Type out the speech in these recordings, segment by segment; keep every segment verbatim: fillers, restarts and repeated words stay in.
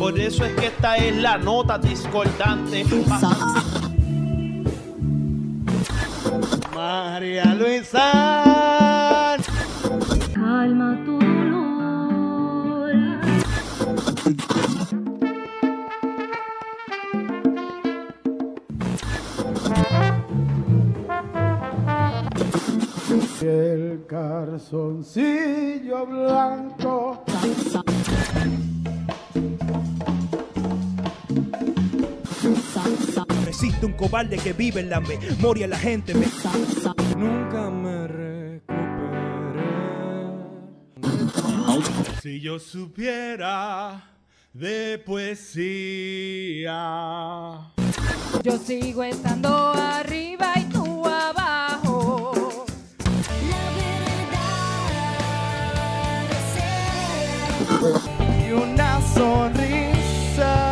Por eso es que esta es la nota discordante. María Luisa. Calma tu dolor. El calzoncillo blanco. Existe un cobarde que vive en la memoria de la gente. Me... Nunca me recuperé. Si yo supiera de poesía. Yo sigo estando arriba y tú abajo. La verdad Y una sonrisa.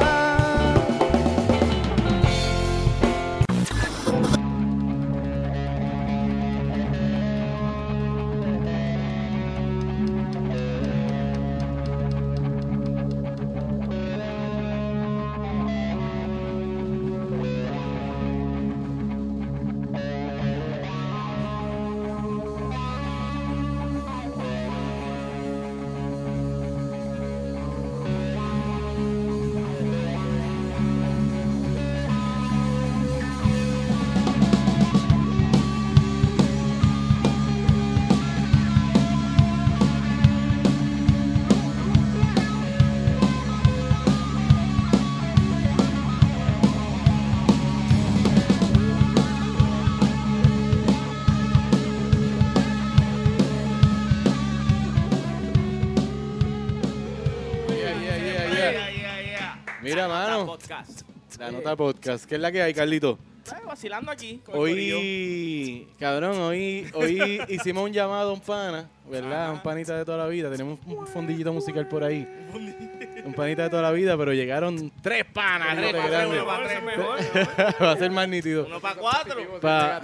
Mira, mano, Podcast. la nota podcast. ¿Qué es la que hay, Carlito? Ay, vacilando aquí. Con el Hoy, cabrón, hoy, hoy hicimos un llamado a un pana, ¿verdad? Ajá. Un panita de toda la vida. Tenemos un fondillito musical por ahí. Un panita de toda la vida, pero llegaron tres panas. Tres gente pa' grande. uno pa' tres mejor. Va a ser más nítido. Uno para cuatro. Para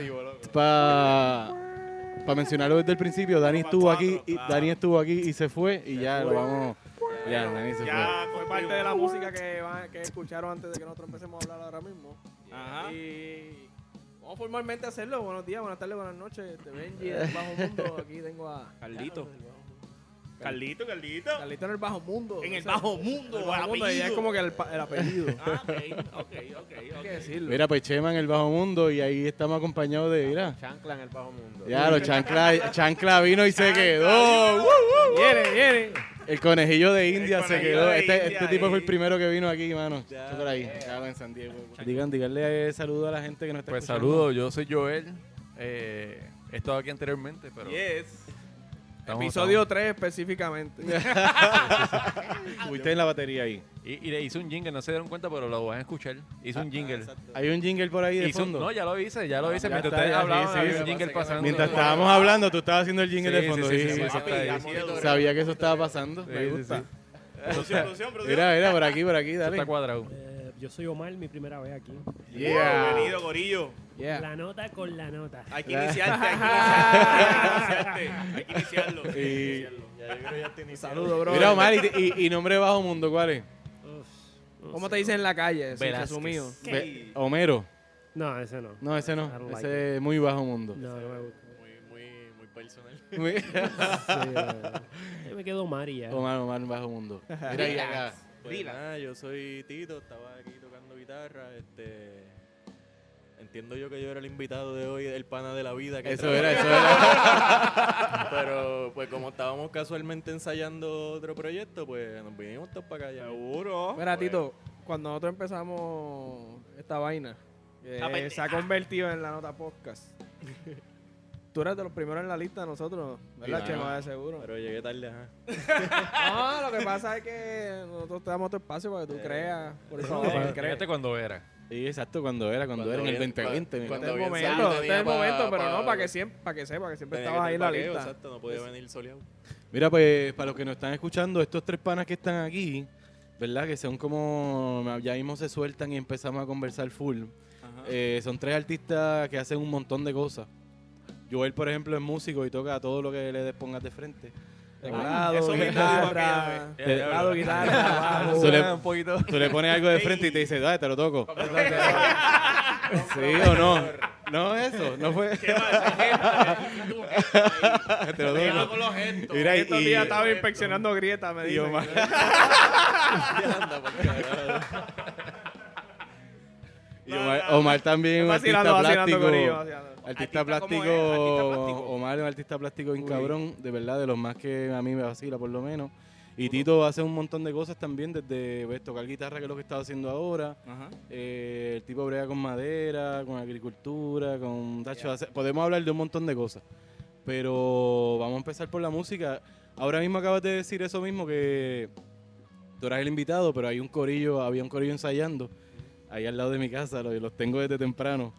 pa, pa mencionarlo desde el principio, Dani Pa' estuvo aquí, cuatro, y claro. Dani estuvo aquí y se fue y ya lo vamos. Ya, Dani se fue. Ya Fue parte de la música que, van- que escucharon antes de que nosotros empecemos a hablar ahora mismo. Ajá. Y vamos formalmente a hacerlo. Buenos días, buenas tardes, buenas noches. Este Benji del Bajo Mundo. Aquí tengo a Carlito. Carlito, Carlito. Carlito en el Bajo Mundo. En el Ese- bajo mundo, el el Bajo Mundo, y es apellido. como que el, pa- el apellido. Ah, ok, ok, ok, Hay ok. que decirlo. Mira, pues Chema en el Bajo Mundo y ahí estamos acompañados de, mira. Chancla en el bajo mundo. Ya, los chancla, chancla vino y se quedó. Viene, viene. El conejillo de India se conejillo quedó. de Este, India este tipo fue ahí. el primero que vino aquí, mano. Está por ahí. Estaba en San Diego. Digan, díganle saludo a la gente que nos está Pues escuchando. saludos, yo soy Joel. Eh, he estado aquí anteriormente, pero Yes. estamos- Episodio tres específicamente. Estuviste en la batería ahí. Y, y le hice un jingle, no se dieron cuenta, pero lo van a escuchar. Hice un jingle. Hay un jingle por ahí de Hice un- fondo. no, ya lo hice, ya lo hice. ya Mientras está, ustedes ya, hablaban, sí, sí, había sí. un jingle pasando. Mientras estábamos hablando, tú estabas haciendo el jingle de Sí, fondo. sí, Sí, sí, sí, sí, sí. sí, está ahí. Así de duro. Sabía que eso estaba pasando. Sí, Me sí, gusta. sí. Producción, producción, producción. Mira, mira, por aquí, por aquí, Eso dale. está cuadrado. Eh, yo soy Omar, mi primera vez aquí. Yeah. Bienvenido, Gorillo. Yeah. La nota con la nota. Hay que iniciarte, hay que iniciarte. Hay que iniciarlo. Hay que Y- iniciarlo. Saludos, bro. Mira, Omar, y, y- y nombre de Bajo Mundo, ¿cuál es? Uf, no ¿Cómo sé. te dicen en la calle? Sí, Velázquez. resumido. Be- Homero. No, ese no. No, ese no. I don't like Ese es muy Bajo Mundo. No, no me gusta. Muy- Sí, eh, yo me quedo Omar y ya. Omar, Omar, Bajo Mundo. Mira ahí acá. Pues Dila. nada, yo soy Tito, estaba aquí tocando guitarra, este... Entiendo yo que yo era el invitado de hoy, el pana de la vida. Que Eso trabaja. era, eso era. Pero pues como estábamos casualmente ensayando otro proyecto, pues nos vinimos todos para acá ya. Seguro. Mira, Tito, cuando nosotros empezamos esta vaina, que La pendeja. se ha convertido en la nota podcast. Tú eres de los primeros en la lista de nosotros, ¿verdad, Sí, Chema? mano. De seguro. Pero llegué tarde, ajá. No, lo que pasa es que nosotros te damos tu espacio para que tú Eh, creas. Por eso No, no, fíjate crees. cuando era. Sí, exacto, cuando era, cuando, era en el bien- veinte veinte. mira. cuando Este es el bien momento, salí este es tenía el pa- momento, pero pa- no, para que siempre, para que sepa que siempre Tenía estabas que ahí en la tener lista. vaqueo, Exacto, no podía venir soleado. Mira, pues, para los que nos están escuchando, estos tres panas que están aquí, ¿verdad? Que son como, ya mismo se sueltan y empezamos a conversar full. Ajá. Eh, son tres artistas que hacen un montón de cosas. Joel, por ejemplo, es músico y toca todo lo que le pongas de frente. Teclado, Eso mismo dijo guitarra, aquella vez. teclado, guitarra, bajo. Tú le- un poquito. Tú le pones algo de frente y te dice, dale, te lo toco. ¿Sí o no? No, eso, no fue. ¿Qué pasa, gente? Tú, ahí. Te lo Cuidado toco. con los gestos. Mira, y- Estos días estaba inspeccionando grietas, me y dicen. Omar- Anda, por carajo. Y Omar, Omar también un artista Vacilando, vacilando, corillo, plástico. vacilando. Artista ¿Artista plástico, cómo es? ¿Artista plástico? Omar es un artista plástico bien cabrón, de verdad, de los más que a mí me vacila por lo menos. Y Tito hace un montón de cosas también, desde ves, tocar guitarra, que es lo que está haciendo ahora. Ajá. Eh, el tipo brega con madera, con agricultura, con... tacho, hace- podemos hablar de un montón de cosas. Pero vamos a empezar por la música. Ahora mismo acabas de decir eso mismo, que tú eras el invitado, pero hay un corillo, había un corillo ensayando ahí al lado de mi casa, los, los tengo desde temprano.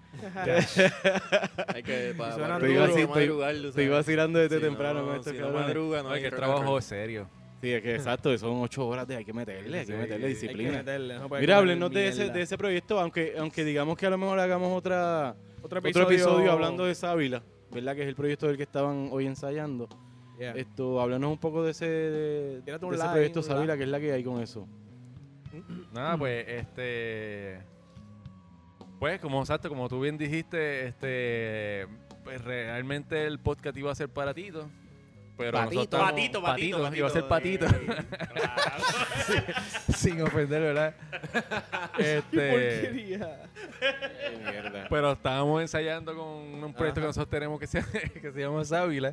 Hay que pa, suena pa- Estoy, duro, vaci- madrugar, tú estoy sabes. vacilando desde Si temprano no- con estos si no cabrones. madruga, no No, es hay que el rock trabajo and roll. es serio. Sí, es que exacto, son ocho horas de hay que meterle, hay que Sí, meterle hay Hay que disciplina. meterle, no puede Mira, comer háblenos de ese, mierda. de ese proyecto, aunque, aunque digamos que a lo mejor hagamos otra, Otro otro episodio hablando de Sábila, ¿verdad? Que es el proyecto del que estaban hoy ensayando. Yeah. Esto, háblanos un poco de ese, de, Tírate de un ese live, proyecto un Sábila, live. que es la que hay con eso. Nada, pues, este... Pues, como exacto, como tú bien dijiste, este... Pues realmente el podcast iba a ser para Tito. Pero Patito, nosotros estamos- patito, patito, patito. Iba a ser patito. Claro. Sin ofender, ¿verdad? este... Porquería. Mierda. Pero estábamos ensayando con un proyecto que nosotros tenemos que se, que se llama Sábila.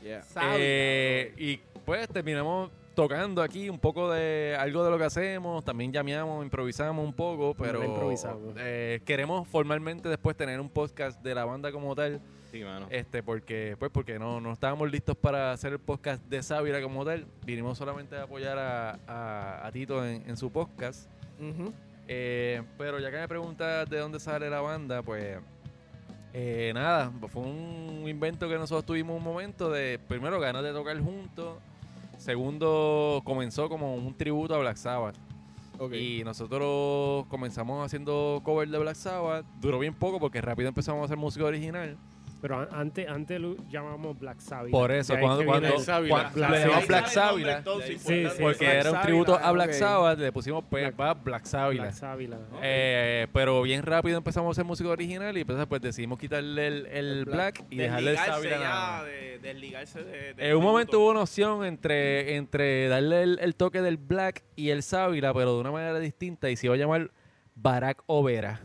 Eh, y pues terminamos tocando aquí un poco de algo de lo que hacemos. También llameamos, improvisamos un poco, pero No improvisamos. eh, queremos formalmente después tener un podcast de la banda como tal. Sí, mano. Este, porque, pues, porque no, no estábamos listos para hacer el podcast de Sábila como tal. Vinimos solamente a apoyar a, a- a Tito en, en su podcast. Ujú. Eh, pero ya que me preguntas de dónde sale la banda, pues eh, nada, fue un invento que nosotros tuvimos un momento de, primero, ganas de tocar juntos. Segundo, comenzó como un tributo a Black Sabbath. Y nosotros comenzamos haciendo cover de Black Sabbath. Duró bien poco porque rápido empezamos a hacer música original. Pero an- antes, antes lo llamamos Black Sabbath. Por eso, De ahí cuando, que cuando, viene el- Sábila. cuando Black le llamamos Sabbath. Black Ahí sale el nombre, Sabbath, entonces, Sí, importante. sí, porque Black era un Sabbath, tributo a Black ok. Sabbath, le pusimos pues, Black- va Black Sabbath. Black Sabbath. Eh, pero bien rápido empezamos a hacer música original y entonces pues decidimos quitarle el, el El black, black. y dejarle el Desligarse Sábila nada ya, más. de, desligarse de, de En un momento hubo una opción entre, entre darle el, el toque del black y el Sábila, pero de una manera distinta, y se iba a llamar Barack Overa.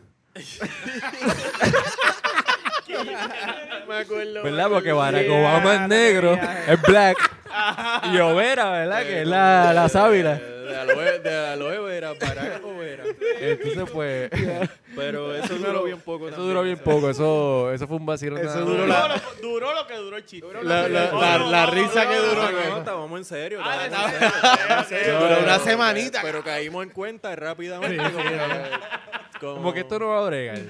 Me acuerdo. ¿Verdad? Porque Barack Yeah, Obama es la negro, tenía. es black, y Overa, ¿verdad? Que es la, la Sábila. De, de aloe, de aloe vera, Barack Overa. Entonces pues, Pero eso duró bien poco. eso también, duró bien o sea. poco, eso, eso fue un vacío. Eso Duró, duró lo, la- duró lo que duró el chiste. La, la, No, la, no, la no, risa no, que no, duró. No, que- no, estábamos en serio. Ah, estábamos en está- serio, estábamos en serio. Duró Pero- una semanita. Pero caímos en cuenta rápidamente. como, que- Como que esto no va a bregar.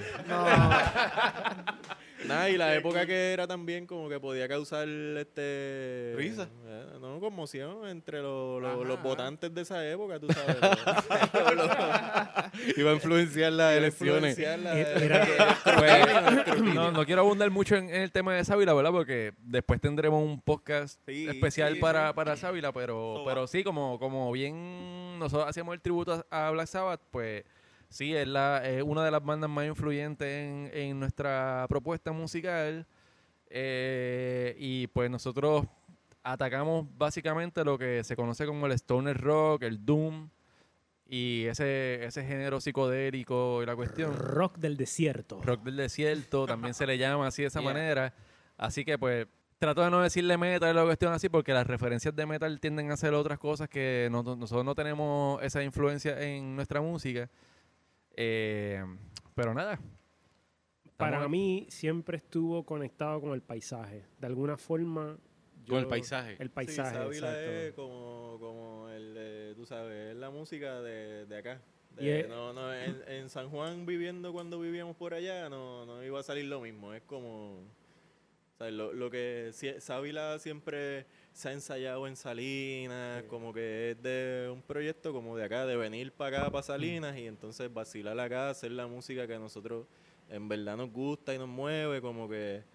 Nada, y la época que era también como que podía causar este Risa. eh, no, conmoción entre los, los, Ajá, los ajá. votantes de esa época, tú sabes. Los- los- Iba a influenciar las elecciones. influenciar la- Era- Pues, no, no quiero abundar mucho en, en el tema de Sábila, ¿verdad? Porque después tendremos un podcast Sí, especial sí, para, sí. para Sábila, pero, Eso pero va. sí, como, como bien nosotros hacíamos el tributo a, a Black Sabbath, pues sí, es, la, es una de las bandas más influyentes en, en nuestra propuesta musical. Eh, y pues nosotros atacamos básicamente lo que se conoce como el stoner rock, el doom y ese, ese género psicodélico y la cuestión. Rock del desierto. Rock del desierto, también se le llama así de esa Yeah. manera. Así que pues trato de no decirle metal o la cuestión así porque las referencias de metal tienden a ser otras cosas que no- nosotros no tenemos esa influencia en nuestra música. Eh, pero nada. Para Estamos- mí siempre estuvo conectado con el paisaje. De alguna forma. yo- Con el paisaje. El Sí, paisaje, Sábila exacto. es como, como el de, tú sabes, es la música de, de acá. De- Y es- no, no, en, en San Juan viviendo cuando vivíamos por allá no, no iba a salir lo mismo. Es como, ¿sabes? Lo, lo que sie- Sábila siempre se ha ensayado en Salinas, como que es de un proyecto como de acá, de venir para acá, para Salinas, y entonces vacilar acá, hacer la música que a nosotros en verdad nos gusta y nos mueve, como que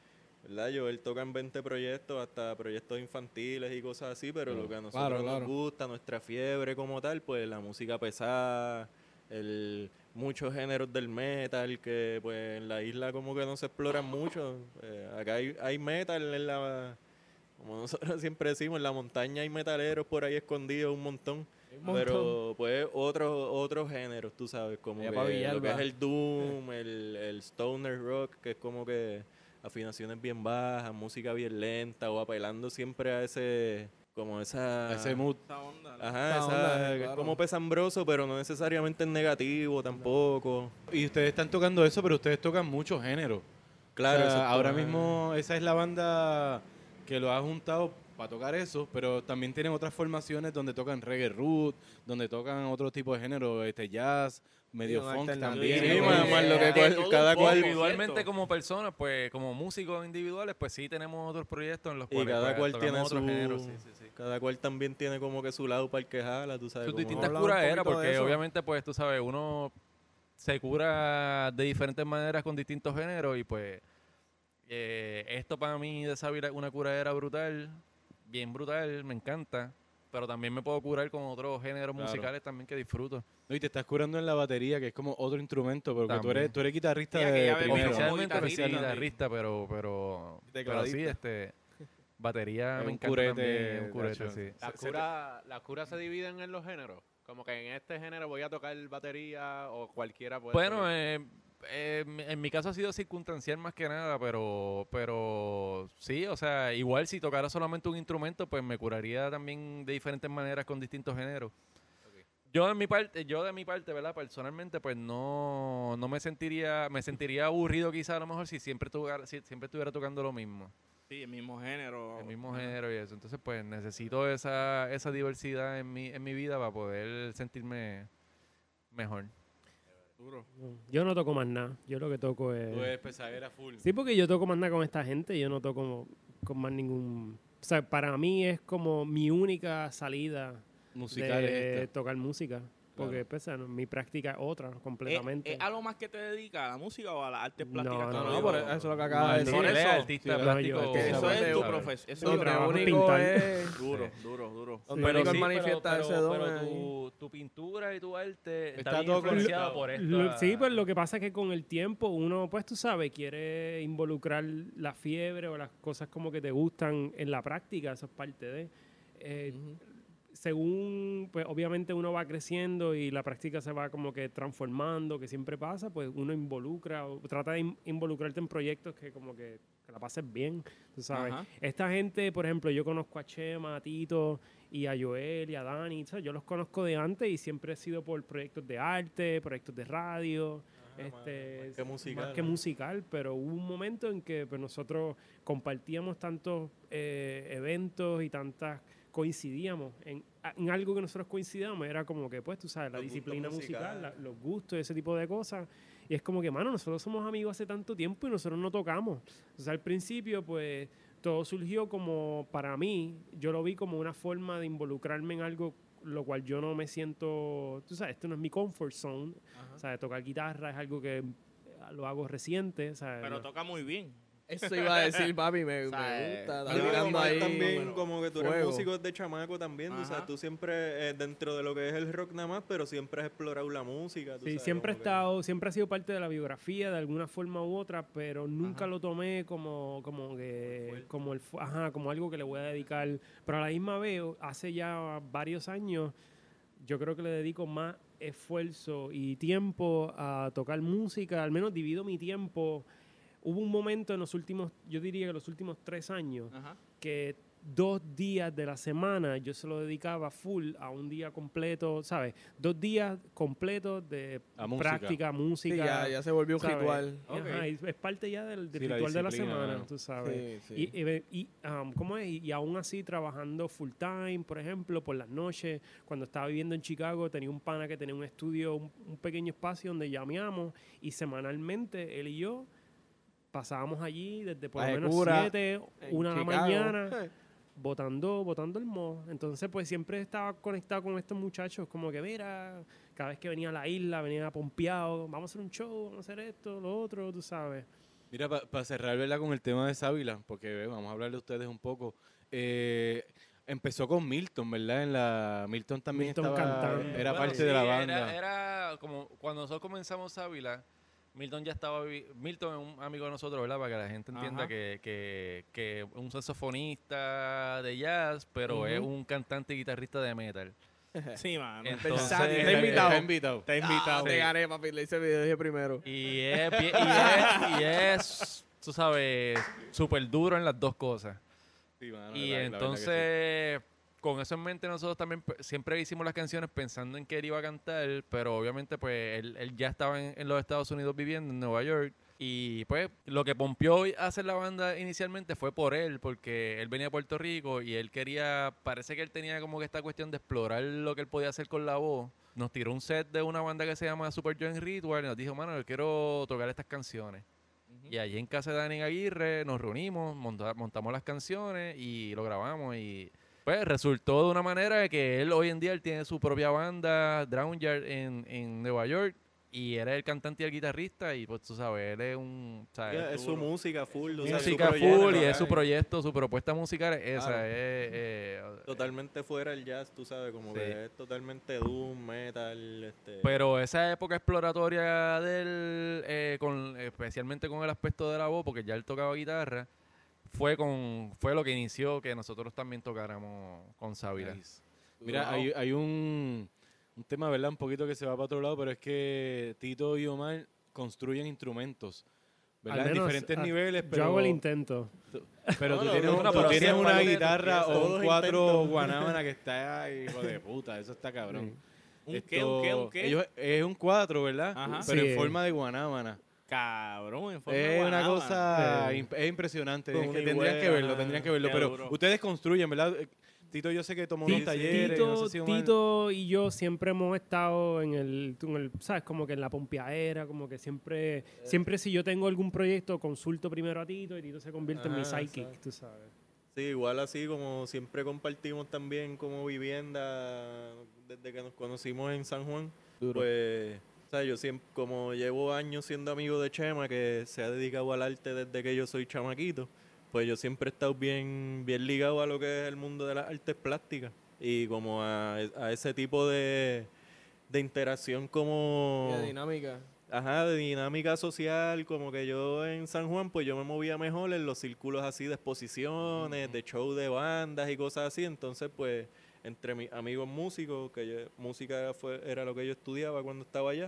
¿verdad? Joel toca en veinte proyectos, hasta proyectos infantiles y cosas así, pero lo que a nosotros Claro, nos claro. gusta, nuestra fiebre como tal, pues la música pesada, el, muchos géneros del metal que pues en la isla como que no se exploran mucho. Eh, acá hay, hay metal en la, como nosotros siempre decimos, en la montaña hay metaleros por ahí escondidos un montón. Un montón. Pero pues otros otros géneros, tú sabes, como Allá que pa' lo que Villalba. es el doom, el, el stoner rock, que es como que afinaciones bien bajas, música bien lenta, o apelando siempre a ese, como esa... Ese mood. Esa onda. Ajá, Esa esa, onda, que es claro. como pesambroso, pero no necesariamente es negativo tampoco. Y ustedes están tocando eso, pero ustedes tocan muchos géneros. Claro, O sea, exacto, ahora ajá. mismo esa es la banda que lo ha juntado para tocar eso, pero también tienen otras formaciones donde tocan reggae root, donde tocan otro tipo de género, este jazz, medio un funk alternativo. también. Sí, Sí, más, más lo que de cual- todo un cada poco, cual... Individualmente ¿cierto? como personas, pues como músicos individuales, pues sí tenemos otros proyectos en los Y cuales cada pues, cual tocamos tiene otros su... géneros, sí, sí, sí. Cada cual también tiene como que su lado para el que jala, tú sabes. Sus como- distintas Habla un curaderas, poquito de porque eso. obviamente, pues tú sabes, uno se cura de diferentes maneras con distintos géneros y pues eh, esto para mí de saber una curadera brutal, bien brutal, me encanta, pero también me puedo curar con otros géneros Claro. musicales también que disfruto. No, y te estás curando en la batería, que es como otro instrumento, porque tú También. eres, tú eres guitarrista Sí, que de ya vemos primero. como Oficialmente pues, sí, guitarrista, guitarrista, pero, pero, pero Tecladista. sí, este, batería Es me un encanta curete, también, un curete, tacho. sí. La cura, la cura se dividen en los géneros. Como que en este género voy a tocar batería o cualquiera puede Bueno, tocar. eh, eh, en mi- en mi caso ha sido circunstancial más que nada, pero, pero sí, o sea, igual si tocara solamente un instrumento, pues me curaría también de diferentes maneras con distintos géneros. Yo de mi parte, yo de mi parte, ¿verdad? Personalmente, pues no, no me sentiría, me sentiría aburrido quizá a lo mejor si siempre tuviera, si siempre estuviera tocando lo mismo, Sí, el mismo género. el mismo género y eso. Entonces, pues necesito esa, esa diversidad en mi, en mi vida para poder sentirme mejor. Duro. Yo no toco más nada. Yo lo que toco Tú es... eres pesadera full. Sí, porque yo toco más nada con esta gente. Yo no toco con más ningún... O sea, para mí es como mi única salida Musical es de esta. tocar música. Porque pues, o sea, no, mi práctica es otra completamente. ¿Es, es algo más que te dedicas a la música o a las artes plásticas? No, como no, No, digo? por eso es lo que acaba de Sí, decir. él es eso. artista Sí, plástico. no, yo- Que eso ¿sabes? es tu ¿sabes? profesión. Eso Mi es Lo trabajo es único pintar. es... duro, duro, duro. Donde Pero único sí, manifiesta pero- ese pero- don pero es ahí. tu, tu pintura y tu arte está, Está bien todo influenciado conectado. por esto. Lo- sí, pues lo que pasa es que con el tiempo uno, pues tú sabes, quiere involucrar la fiebre o las cosas como que te gustan en la práctica, eso es parte de... eh, Según, pues obviamente uno va creciendo y la práctica se va como que transformando, que siempre pasa, pues uno involucra o trata de in- involucrarte en proyectos que como que, que la pases bien, tú sabes. Ajá. Esta gente, por ejemplo, yo conozco a Chema, a Tito y a Joel y a Dani, ¿sabes? Yo los conozco de antes y siempre he sido por proyectos de arte, proyectos de radio, este, más que musical, más que ¿no? musical, pero hubo un momento en que pues, nosotros compartíamos tantos eh, eventos y tantas coincidíamos en, en algo que nosotros coincidíamos, era como que pues tú sabes, la Los gustos disciplina musical, musicales. la- los gustos, ese tipo de cosas, y es como que, mano, nosotros somos amigos hace tanto tiempo y nosotros no tocamos. O sea, al principio pues todo surgió como, para mí, yo lo vi como una forma de involucrarme en algo lo cual yo no me siento, tú sabes, esto no es mi comfort zone, o sea, tocar guitarra es algo que eh, lo hago reciente, o sea, Pero no- toca muy bien. Eso iba a decir, papi, me, O sea, me eh, gusta. Yo Está creo que tirando más ahí. también bueno, como que tú eres fuego. músico de chamaco también, tú, Ajá. sabes, tú siempre eh, dentro de lo que es el rock nada más, pero siempre has explorado la música. tú Sí, sabes, siempre he como que- estado, siempre ha sido parte de la biografía de alguna forma u otra, pero nunca lo tomé como, como que, como el, fu- ajá, como algo que le voy a dedicar. Pero a la misma vez, hace ya varios años, yo creo que le dedico más esfuerzo y tiempo a tocar música, al menos divido mi tiempo. Hubo un momento en los últimos, yo diría que los últimos tres años, Ajá. que dos días de la semana yo se lo dedicaba full a un día completo, ¿sabes? Dos días completos de A música. práctica, música. Sí, ya, ya se volvió un ¿sabes? ritual. Ajá, Ok. y es parte ya del, del Sí, la ritual de la disciplina, semana, mano. tú sabes. Sí, sí. Y, y, y, um, ¿cómo es? Y aún así trabajando full time, por ejemplo, por las noches. Cuando estaba viviendo en Chicago tenía un pana que tenía un estudio, un, un pequeño espacio donde llameamos y semanalmente él y yo pasábamos allí desde por lo Baje menos cura siete, en una de la Chicago. mañana, Eh. botando, botando el mo. Entonces, pues siempre estaba conectado con estos muchachos, como que mira, cada vez que venía a la isla, venía pompeado, vamos a hacer un show, vamos a hacer esto, lo otro, tú sabes. Mira, para pa cerrar, ¿verdad? Con el tema de Sábila, porque ve, vamos a hablar de ustedes un poco. Eh, empezó con Milton, ¿verdad? En la Milton también Milton estaba, cantando. era Bueno, parte sí, de la era- banda. Era, como cuando nosotros comenzamos Ávila, Milton ya estaba. vi- Milton es un amigo de nosotros, ¿verdad? Para que la gente entienda Ajá. que, que, que es un saxofonista de jazz, pero es Ujú. un cantante y guitarrista de metal. Sí, mano. Entonces- Versátil. Está invitado. Está invitado. Está invitado. Ah, te gané, papi. Le hice video dije primero. Y es, bien- y es, y es, tú sabes, súper duro en las dos cosas. Sí, mano, Y la- la verdad que entonces, con eso en mente, nosotros también pe- siempre hicimos las canciones pensando en que él iba a cantar, pero obviamente, pues, él, él ya estaba en, en los Estados Unidos viviendo, en Nueva York. Y pues, lo que pompió a hacer la banda inicialmente fue por él, porque él venía a Puerto Rico y él quería, parece que él tenía como que esta cuestión de explorar lo que él podía hacer con la voz. Nos tiró un set de una banda que se llama Super Joint Ritual y nos dijo, mano, yo quiero tocar estas canciones. Y allí en casa de Dani Aguirre nos reunimos, monta- montamos las canciones y lo grabamos. Y pues resultó de una manera de que él hoy en día él tiene su propia banda, Drownyard, en, en Nueva York. Y él es el cantante y el guitarrista. Y pues tú sabes, él es un... ¿sabes? Ya, es su música full. o sea, su Música proyecto, full y es su ¿sabes? proyecto, su propuesta musical es esa. Claro. Es, eh, Totalmente fuera el jazz, tú sabes, como Sí. que es totalmente doom, metal, este... Pero esa época exploratoria de él, eh, con, especialmente con el aspecto de la voz, porque ya él tocaba guitarra, fue con fue lo que inició que nosotros también tocáramos con Sábila. Nice. Mira, hay, hay un, un tema, ¿verdad? Un poquito que se va para otro lado, pero es que Tito y Omar construyen instrumentos, ¿verdad? Al En menos, diferentes ah, niveles, pero... Yo hago el intento. Pero No, tú no, tienes, no, un- no, tú pero tienes sí es una parte de- guitarra todos o un los cuatro intentos. guanábana que está ahí, hijo de puta, eso está cabrón. ¿Un qué, un qué, un qué? Ellos, es un cuatro, ¿verdad? Ajá. Pero Sí. en forma de guanábana. Cabrón, en forma de Es una guanábana. cosa Sí. imp- es impresionante. Con Es que una tendrían que higuera, verlo, tendrían que verlo. qué Pero duro. ustedes construyen, ¿verdad? Eh, Tito, yo sé que tomó unos Sí, sí. talleres. Tito, no sé si Omar- Tito y yo siempre hemos estado en el, en el, ¿sabes? Como que en la pompeadera, como que siempre, siempre si yo tengo algún proyecto, consulto primero a Tito y Tito se convierte en mi Ajá, sidekick, exacto. tú sabes. Sí, igual así como siempre compartimos también como vivienda desde que nos conocimos en San Juan. Pues, o sea, yo siempre, como llevo años siendo amigo de Chema, que se ha dedicado al arte desde que yo soy chamaquito, pues yo siempre he estado bien, bien ligado a lo que es el mundo de las artes plásticas y como a, a ese tipo de, de interacción como... Y de dinámica. Ajá, de dinámica social, como que yo en San Juan, pues yo me movía mejor en los círculos así de exposiciones, de show de bandas y cosas así. Entonces, pues, entre mis amigos músicos, que yo- música fue, era lo que yo estudiaba cuando estaba allá,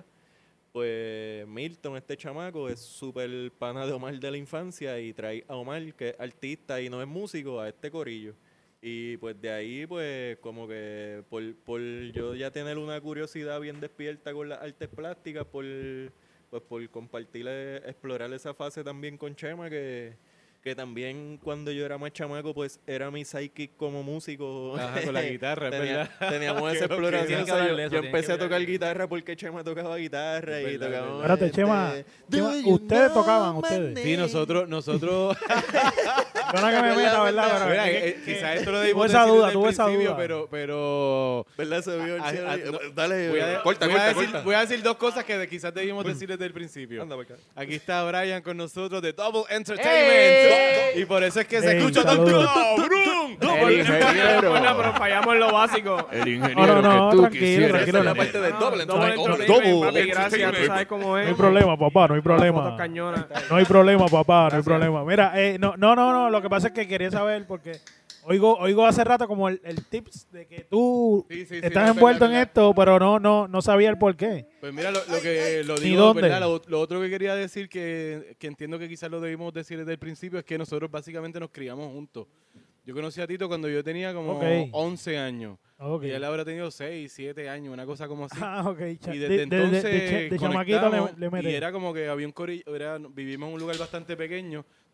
pues Milton, este chamaco, es súper pana de Omar de la infancia y trae a Omar, que es artista y no es músico, a este corillo. Y pues de ahí, pues, como que por, por yo ya tener una curiosidad bien despierta con las artes plásticas, por, pues por compartir, eh, explorar esa fase también con Chema, que, que también cuando yo era más chamaco, pues era mi sidekick como músico. Ajá, con la guitarra, es Tenía- verdad. Teníamos Qué esa lo que exploración. Tienen o que sea, yo hablarle de eso, yo tienen que empecé a tocar hablarle. guitarra porque Chema tocaba guitarra Es y verdad, tocábamos. Espérate, este, Chema, Do Chema, you ustedes know tocaban, my ustedes. Sí, nosotros, nosotros... Perdona que me meta, ¿verdad? Pero Mira, que- eh, que- quizás esto lo tuve debimos esa decir duda, desde el tuve esa principio, duda. pero... pero ¿Verdad? Se vio el Ah, cielo ah, y- no. Dale, voy a, corta, voy a corta, decir, corta. voy a decir dos cosas que quizás debimos decir desde el principio. Anda para acá. Aquí está Brian con nosotros de Double Entertainment. Y por eso es que se Ey, escucha saludos. tanto cabrón. El ingeniero. Bueno, pero fallamos en lo básico. El ingeniero No, no, no, que tú tranquilo, quisieras tranquilo. Esa es la tener. parte de doble, Doble entonces, entertainment, double papi, gracias, tú entertainment. sabes cómo es. No hay problema, papá, no hay Fotos problema. cañonas. No hay problema, papá, no hay problema. Mira, eh, no, no, no, no, lo que pasa es que quería saber porque oigo, oigo hace rato como el, el tips de que tú Sí, sí, sí, estás no, es envuelto verdad, en es esto, pero no, no, no sabía el por qué. Pues mira, lo, lo que lo ¿Y digo, dónde? ¿verdad? Lo, lo otro que quería decir, que, que entiendo que quizás lo debimos decir desde el principio, es que nosotros básicamente nos criamos juntos. Yo conocí a Tito cuando yo tenía como Ok. once años. Ok. Y él habrá tenido seis, siete años, una cosa como así. Ah, ok. cha- Y de- desde de- de- entonces de, cha- de chamaquito le, conectamos, le metí. y era como que había un corillo, era, vivimos en un lugar bastante pequeño,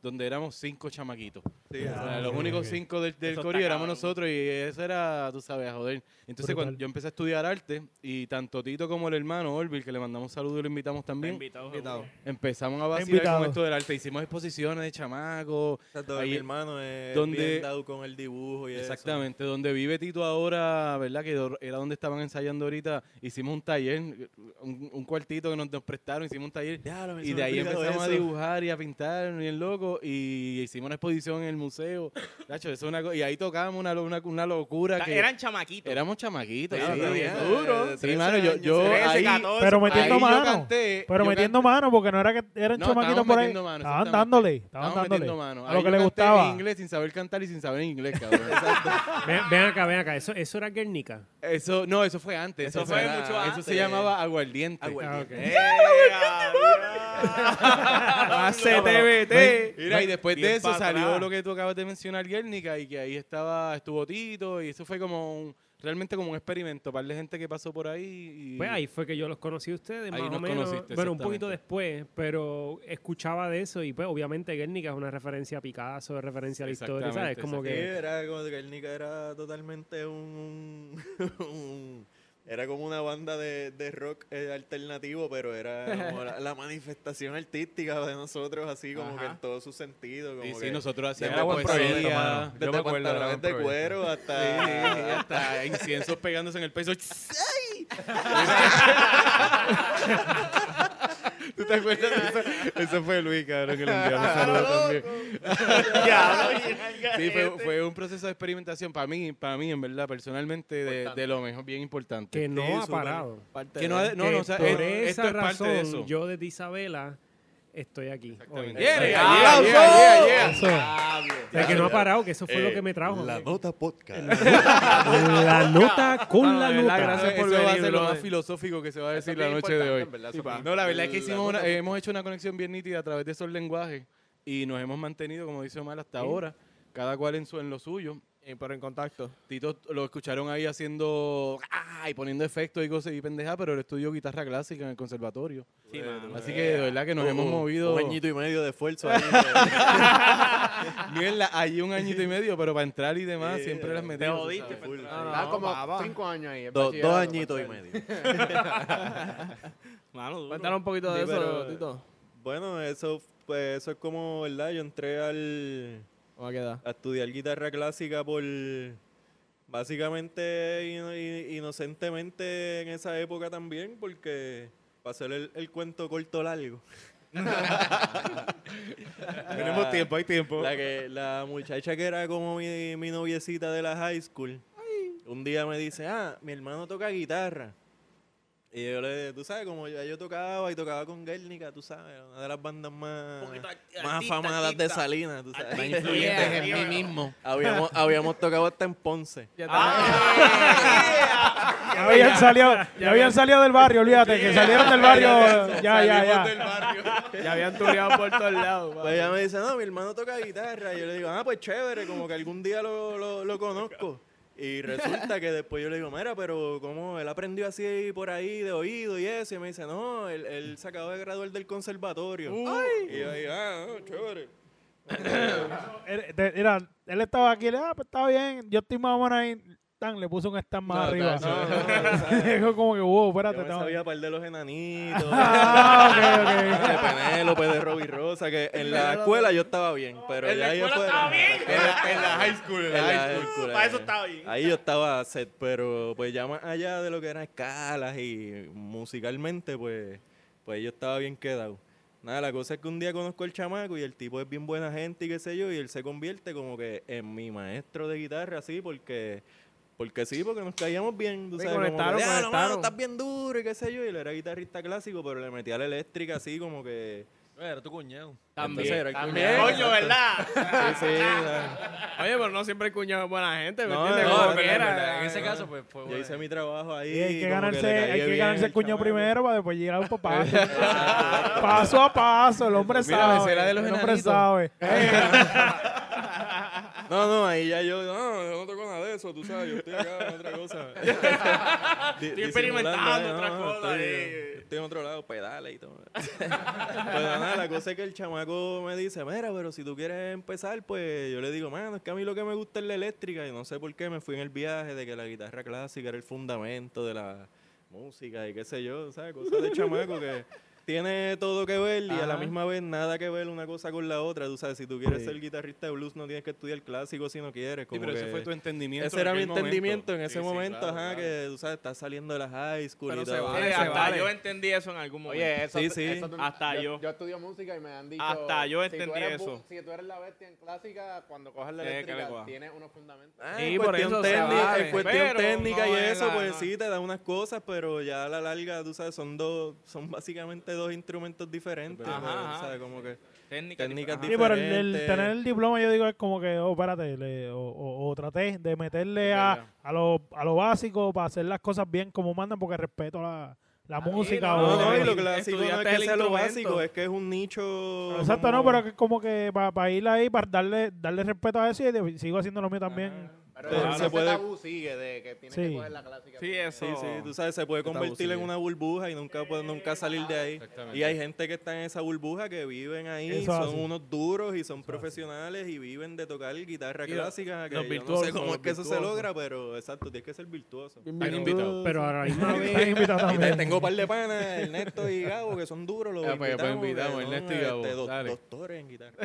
donde éramos cinco chamaquitos. Sí, O sea, ah, los ok, únicos ok. cinco del, del Eso está corillo éramos cabrón. nosotros y eso era, tú sabes, a joder. Entonces Brutal. cuando yo empecé a estudiar arte y tanto Tito como el hermano Orville, que le mandamos saludos y lo invitamos también, Invitado. empezamos a vacilar Invitado. con esto del arte. Hicimos exposiciones de chamacos. Exacto, Ahí- mi hermano es donde- bien dado con el dibujo y Exactamente, donde vive Tito ahora, ¿verdad? Que do- era donde estaban ensayando ahorita. Hicimos un taller, un, un cuartito que nos, nos prestaron, hicimos un taller. Diablo, me y se me de ahí olvidó empezamos a eso. dibujar y a pintar, bien loco. Y hicimos una exposición en el museo. Nacho, eso es una co- y ahí tocábamos una, lo- una, una locura. Ta- que eran chamaquitos. Éramos chamaquitos, Sí, sí. está bien eh, duro. Sí, mano, yo, yo trece, ahí, catorce, Pero metiendo ahí yo mano. canté, Pero yo metiendo canté- mano, porque no era que eran No, chamaquitos estábamos por ahí. metiendo mano, Estaban exactamente. dándole, estaban Estábamos dándole. metiendo mano. A Ahí lo que yo le canté gustaba. en inglés sin saber cantar y sin saber inglés, cabrón. Ven, ven acá, ven acá. Eso, eso era Guernica. Eso, no, eso fue antes. Eso fue era- mucho Eso antes. se llamaba aguardiente. Aguardiente. Ah, ok. Hace T V T. Mira, y después Bien de eso pa' salió atrás. lo que tú acabas de mencionar, Guernica, y que ahí estaba, estuvo Tito, y eso fue como un, realmente como un experimento, par de gente que pasó por ahí. Y Pues ahí fue que yo los conocí a ustedes, Ahí más o nos menos. conociste, Bueno, un poquito exactamente. después, pero escuchaba de eso y pues obviamente Guernica es una referencia a Picasso, referencia a la historia, ¿sabes? Exactamente, Como Sí, que... era como que el Nica era totalmente un, un- era como una banda de, de rock eh, alternativo, pero era como la, la manifestación artística de nosotros, así como que en todo su sentido. Como Sí, que sí, nosotros hacíamos desde poesía, pantalones- mano. Yo desde me acuerdo, era pantalones un de proyecto. cuero hasta... Sí, hasta inciensos pegándose en el peso. ¿Tú te acuerdas de eso? Eso fue Luis, cabrón, que le enviamos saludos también. Sí, fue, fue un proceso de experimentación para mí, para mí, en verdad, personalmente, de, de lo mejor, bien importante. Que no Sí, ha súper parado. parte Que de- no, ha- no, Que no, o sea, por eh, esa esto es razón, parte de eso. yo desde Isabela estoy aquí. hoy. Yeah, yeah, ¡Aplauso! yeah, yeah, yeah. Eso. De que no ha parado, que eso fue lo que me trajo. La Nota Podcast. La nota con Mano, la de verdad, nota. gracias Eso por va a venir, ser lo brother. más filosófico que se va a Eso decir es la bien noche de hoy. importante, en verdad, eso es bien No, la verdad es que La hicimos una- nota- hemos hecho una conexión bien nítida a través de esos lenguajes y nos hemos mantenido, como dice Omar, hasta ahora, cada cual en, su, en lo suyo. Eh, Pero en contacto. Tito lo escucharon ahí haciendo ¡ah! Y poniendo efectos y cosas y pendejadas, pero él estudió guitarra clásica en el conservatorio. Sí, mano. Así que de verdad que nos hemos movido. Un añito y medio de esfuerzo ahí. Mierda, allí un añito y medio, pero para entrar y demás Sí, siempre las te metimos. tú jodiste, sabes. Full. Estaba como papá. cinco años ahí. el Do- dos bachillerato, añitos y para medio. Mano, duro. Cuéntanos un poquito de Sí, eso, pero- Tito. Bueno, eso, pues, eso es como, ¿verdad? Yo entré al, ¿Cómo queda? a estudiar guitarra clásica por, básicamente, ino- i- inocentemente en esa época también, porque, para hacer el, el cuento corto largo. Tenemos tiempo, hay tiempo. La, que, la muchacha que era como mi, mi noviecita de la high school, un día me dice, ah, mi hermano toca guitarra. Y yo le, tú sabes, como yo, yo tocaba y tocaba con Guernica, tú sabes, una de las bandas más, poquito arti- más artista, afamadas de artista. Salinas, tú sabes. Artista. Más influyentes Yeah, en yeah. mí mismo. Habíamos, habíamos tocado hasta en Ponce. Ya Ya habían salido, ya habían salido del barrio, olvídate, que salieron del barrio. Ya, ya, Salimos del ya. barrio. Ya habían tureado por todos lados. Pues ella me dice, no, mi hermano toca guitarra. Y yo le digo, ah, pues chévere, como que algún día lo, lo, lo conozco. Y resulta que después yo le digo, mira, pero como él aprendió así por ahí de oído y eso. Y me dice, no, él, él se acaba de graduar del conservatorio. Y yo digo, ah, no, chévere. Él- de- Mira, él estaba aquí, le, ah, pues está bien, yo estoy más o menos ahí. Tan, le puso un stand más No, arriba. no, no, no, ¿sabes? Dijo como que, wow, espérate. Yo me estamos- sabía par de los enanitos. Ah, ok, ok. De Penélope, de Robbie Rosa, que en la escuela yo estaba bien, pero En la ya ahí escuela afuera- estaba bien. En la, en la high school, en En la la high high school. school, Para ahí. eso estaba bien. Ahí yo estaba set, pero pues ya más allá de lo que eran escalas y musicalmente, pues, pues yo estaba bien quedado. Nada, la cosa es que un día conozco al chamaco y el tipo es bien buena gente y qué sé yo, y él se convierte como que en mi maestro de guitarra, así, porque... Porque sí, porque nos caíamos bien, tú Sí, sabes, como conectaron, que, "Ah, no, mano, conectaron". estás bien duro y qué sé yo, y él era guitarrista clásico, pero le metía la eléctrica así como que... Era tu cuñado. Entonces era el También, cuñado. coño, ¿verdad? Sí, sí, Oye, pero no siempre el cuñado es buena gente, ¿me No, entiendes? no, Como es verdad, quiera. es verdad. En ese caso, pues fue yo bueno. hice mi trabajo ahí. Y hay que como ganarse, le hay caía que bien ganarse el al cuño chamaco. primero para después llegar por paso. paso a paso, el hombre Mira, sabe. esa era de los el hombre enanitos. sabe. No, no, ahí ya yo, no, yo no toco nada de eso, tú sabes, yo estoy acá en otra cosa. Di- Estoy disimulando, experimentando eh, otras no, cosas. Estoy, eh. estoy en otro lado, pedales y todo. Pero nada, la cosa es que el chamaco me dice, mira, pero si tú quieres empezar, pues yo le digo, mano, es que a mí lo que me gusta es la eléctrica y no sé por qué me fui en el viaje de que la guitarra clásica era el fundamento de la música y qué sé yo, ¿sabes? Cosas de chamaco que tiene todo que ver y a la Ajá. misma vez nada que ver una cosa con la otra. Tú sabes, si tú quieres Sí. ser guitarrista de blues no tienes que estudiar clásico si no quieres. Sí, Como pero ese que fue tu entendimiento. ese en era mi aquel momento. entendimiento en ese Sí, sí, momento, claro, ajá, claro. que tú sabes, estás saliendo de la high school Pero y se todo. vale, Sí, se hasta vale. yo entendí eso en algún momento. Oye, eso, Sí, sí. eso tú- Hasta yo, yo. yo estudio música y me han dicho. Hasta yo si tú entendí eres bu- eso. Si tú eres la bestia en clásica, cuando cojas la Sí, que le eléctrica, coja. tienes unos fundamentos. Ah, Sí, en por cuestión, eso se técnica, vale. en cuestión Pero técnica no y es eso, la- pues no. sí, te da unas cosas, pero ya a la larga, tú sabes, son dos, son básicamente dos instrumentos diferentes. Ajá, pues, ajá. ¿sabes? Como que Técnicas técnicas diferentes. Sí, pero el, el diferente. tener el diploma, yo digo, es como que, oh, espérate, le- o, o- o traté de meterle Es a, verdad. a, lo, a lo básico para hacer las cosas bien como mandan, porque respeto la, la música. no, o- No, no, y lo Estudiaste clásico no es que el sea lo instrumento. básico, es que es un nicho. Exacto, como- no, pero que como que para ir ahí, para darle darle respeto a eso y de- sigo haciendo lo mío también. Pero Claro. ese Se puede- tabú sigue de que tienes Sí. que coger la clásica. Sí, eso. Sí, sí, tú sabes, se puede Está convertir en abusivo. una burbuja y nunca puede nunca salir de ahí. Exactamente. Y hay gente que está en esa burbuja que viven ahí, Eso es son así. unos duros y son profesionales y viven de tocar guitarra Y lo- clásica, que los yo no sé virtuosos, cómo es los que eso se virtuosos. logra, pero exacto, tienes que ser virtuoso. Están invitados. Pero a la misma Tienes vez, invitado Y te- también. tengo un par de panas, Ernesto y Gabo, que son duros, los Ah, pues, pues, invitamos, invitamos, que son, Ernesto y Gabo, este, do- dale. doctores en guitarra.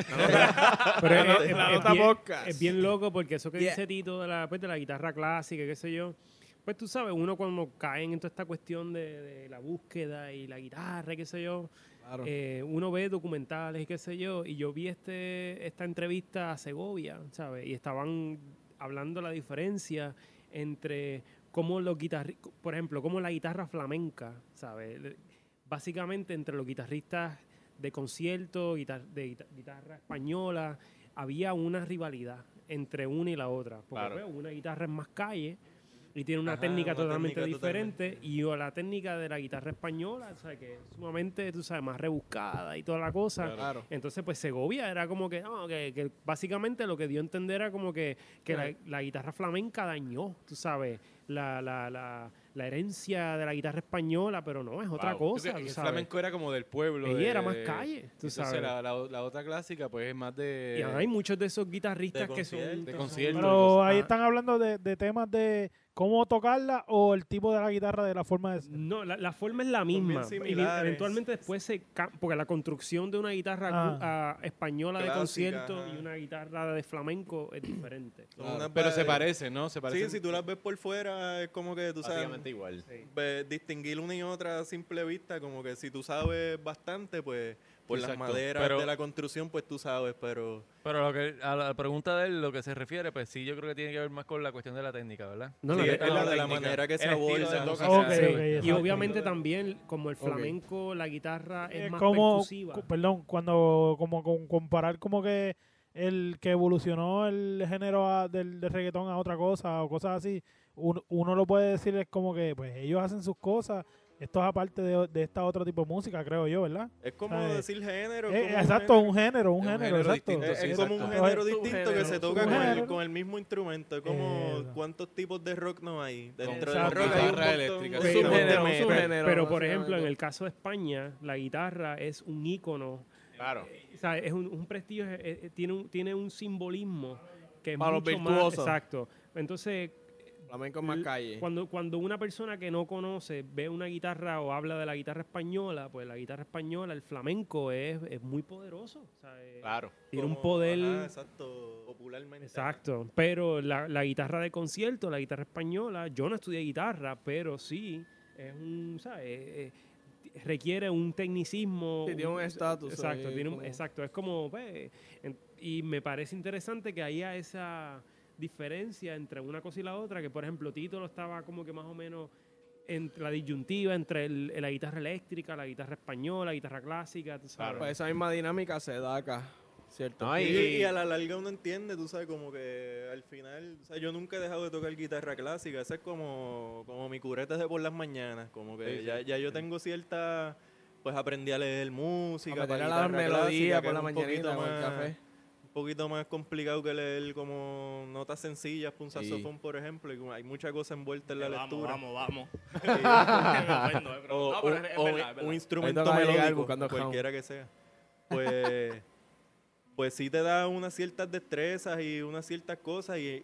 pero es, La es- nota- es nota bien, podcast. es bien loco porque eso que Yeah. dice Tito de la, pues, de la guitarra clásica, qué sé yo, pues tú sabes, uno cuando cae en toda esta cuestión de, de la búsqueda y la guitarra, qué sé yo, Claro. eh, uno ve documentales y qué sé yo, y yo vi este esta entrevista a Segovia, ¿sabes? Y estaban hablando la diferencia entre cómo los guitarristas, por ejemplo, cómo la guitarra flamenca, ¿sabes? Le- Básicamente entre los guitarristas de concierto, guitar- de guita- guitarra española, había una rivalidad entre una y la otra. Porque Claro. pues, una guitarra es más calle y tiene una Ajá, técnica una totalmente técnica diferente, y o la técnica de la guitarra española, o sea, que es sumamente, tú sabes, más rebuscada y toda la cosa. Claro. Entonces, pues Segovia era como que, no, que, que básicamente lo que dio a entender era como que, que la, la guitarra flamenca dañó, tú sabes, la, la, la, la herencia de la guitarra española, pero no, es otra Wow. cosa, Porque tú el sabes. flamenco era como del pueblo. Ella de- era más calle, tú Entonces sabes. La, la, la otra clásica, pues es más de. Y hay muchos de esos guitarristas De que son... concierto. De que son- concierto. Pero ahí Ah, están hablando de, de temas de cómo tocarla o el tipo de la guitarra, de la forma de... No, la, la forma es la bien misma. Y similares. eventualmente después se... ca- Porque la construcción de una guitarra Ah. cu- ah, española de Clásica, concierto ajá. y una guitarra de flamenco es diferente. Son unas Pero ba- se parece, ¿no? Se parece. Sí, si tú las ves por fuera, es como que tú sabes. Básicamente igual. Ve- distinguir una y otra a simple vista, como que si tú sabes bastante, pues por las Exacto, maderas pero- de la construcción, pues tú sabes, pero Pero lo que, a la pregunta de él, lo que se refiere, pues sí, yo creo que tiene que ver más con la cuestión de la técnica, ¿verdad? No, sí, no, es no, la, no, de la técnica. manera que se El estilo aborda. de toque. Ok, Sí. ok, Y exacto. obviamente también, como el flamenco, la guitarra es Es más como, percusiva. cu- perdón, cuando como con- comparar como que el que evolucionó el género a- del, del reggaetón a otra cosa o cosas así, uno, uno lo puede decir es como que pues ellos hacen sus cosas, esto es aparte de, de esta otro tipo de música, creo yo, ¿verdad? Es como ¿sabes? decir género. Eh, como un exacto, género. un género, un Es un género, género exacto. distinto, Es, sí, es como un exacto. género Es un distinto que género, se toca con el, subgénero. con el mismo instrumento. Es como Eh, cuántos tipos de rock no hay. Dentro del Exacto. rock hay un Guitarra montón eléctrica, de sí. tipos de Subgénero, metal. subgénero. Pero, por ejemplo, en básicamente. el caso de España, la guitarra es un ícono. Claro. O sea, es un, un prestigio, eh, eh, tiene, un, tiene un simbolismo que es Para los mucho más... virtuosos. Exacto. Entonces, Flamenco es más l- calle. Cuando, cuando una persona que no conoce ve una guitarra o habla de la guitarra española, pues la guitarra española, el flamenco es, es muy poderoso. O sea, eh, Claro. tiene un Como, poder... ajá, exacto, popularmente. Exacto, pero la, la guitarra de concierto, la guitarra española, yo no estudié guitarra, pero sí, es un, ¿sabes? Eh, eh, requiere un tecnicismo. Sí, tiene un estatus Exacto, ahí, tiene un- como- exacto, es como, pues, en- y me parece interesante que haya esa diferencia entre una cosa y la otra, que por ejemplo Tito lo estaba como que más o menos entre la disyuntiva entre el- la guitarra eléctrica, la guitarra española, la guitarra clásica, tú sabes. Pues esa misma dinámica se da acá, ¿cierto? No, Y, y- y a la larga uno entiende, tú sabes, como que al final, o sea, yo nunca he dejado de tocar guitarra clásica, esa es como, como mi cureta de por las mañanas, como que Sí, sí. ya, ya yo tengo cierta, pues aprendí a leer música, A para meterle a las guitarra melodías clásica, por que la es un poquito mañanita con el más- café. un poquito más complicado que leer como notas sencillas para un Sí. saxofón, por ejemplo, y como hay mucha cosa envuelta en la Eh, vamos, lectura. vamos, vamos. Sí. Me ofendo, eh, pero- o no, pero un, es- es o verdad, es un verdad. instrumento Ahí toca llegar melódico, buscando el cualquiera que sea. Pues, pues sí te da unas ciertas destrezas y unas ciertas cosas y,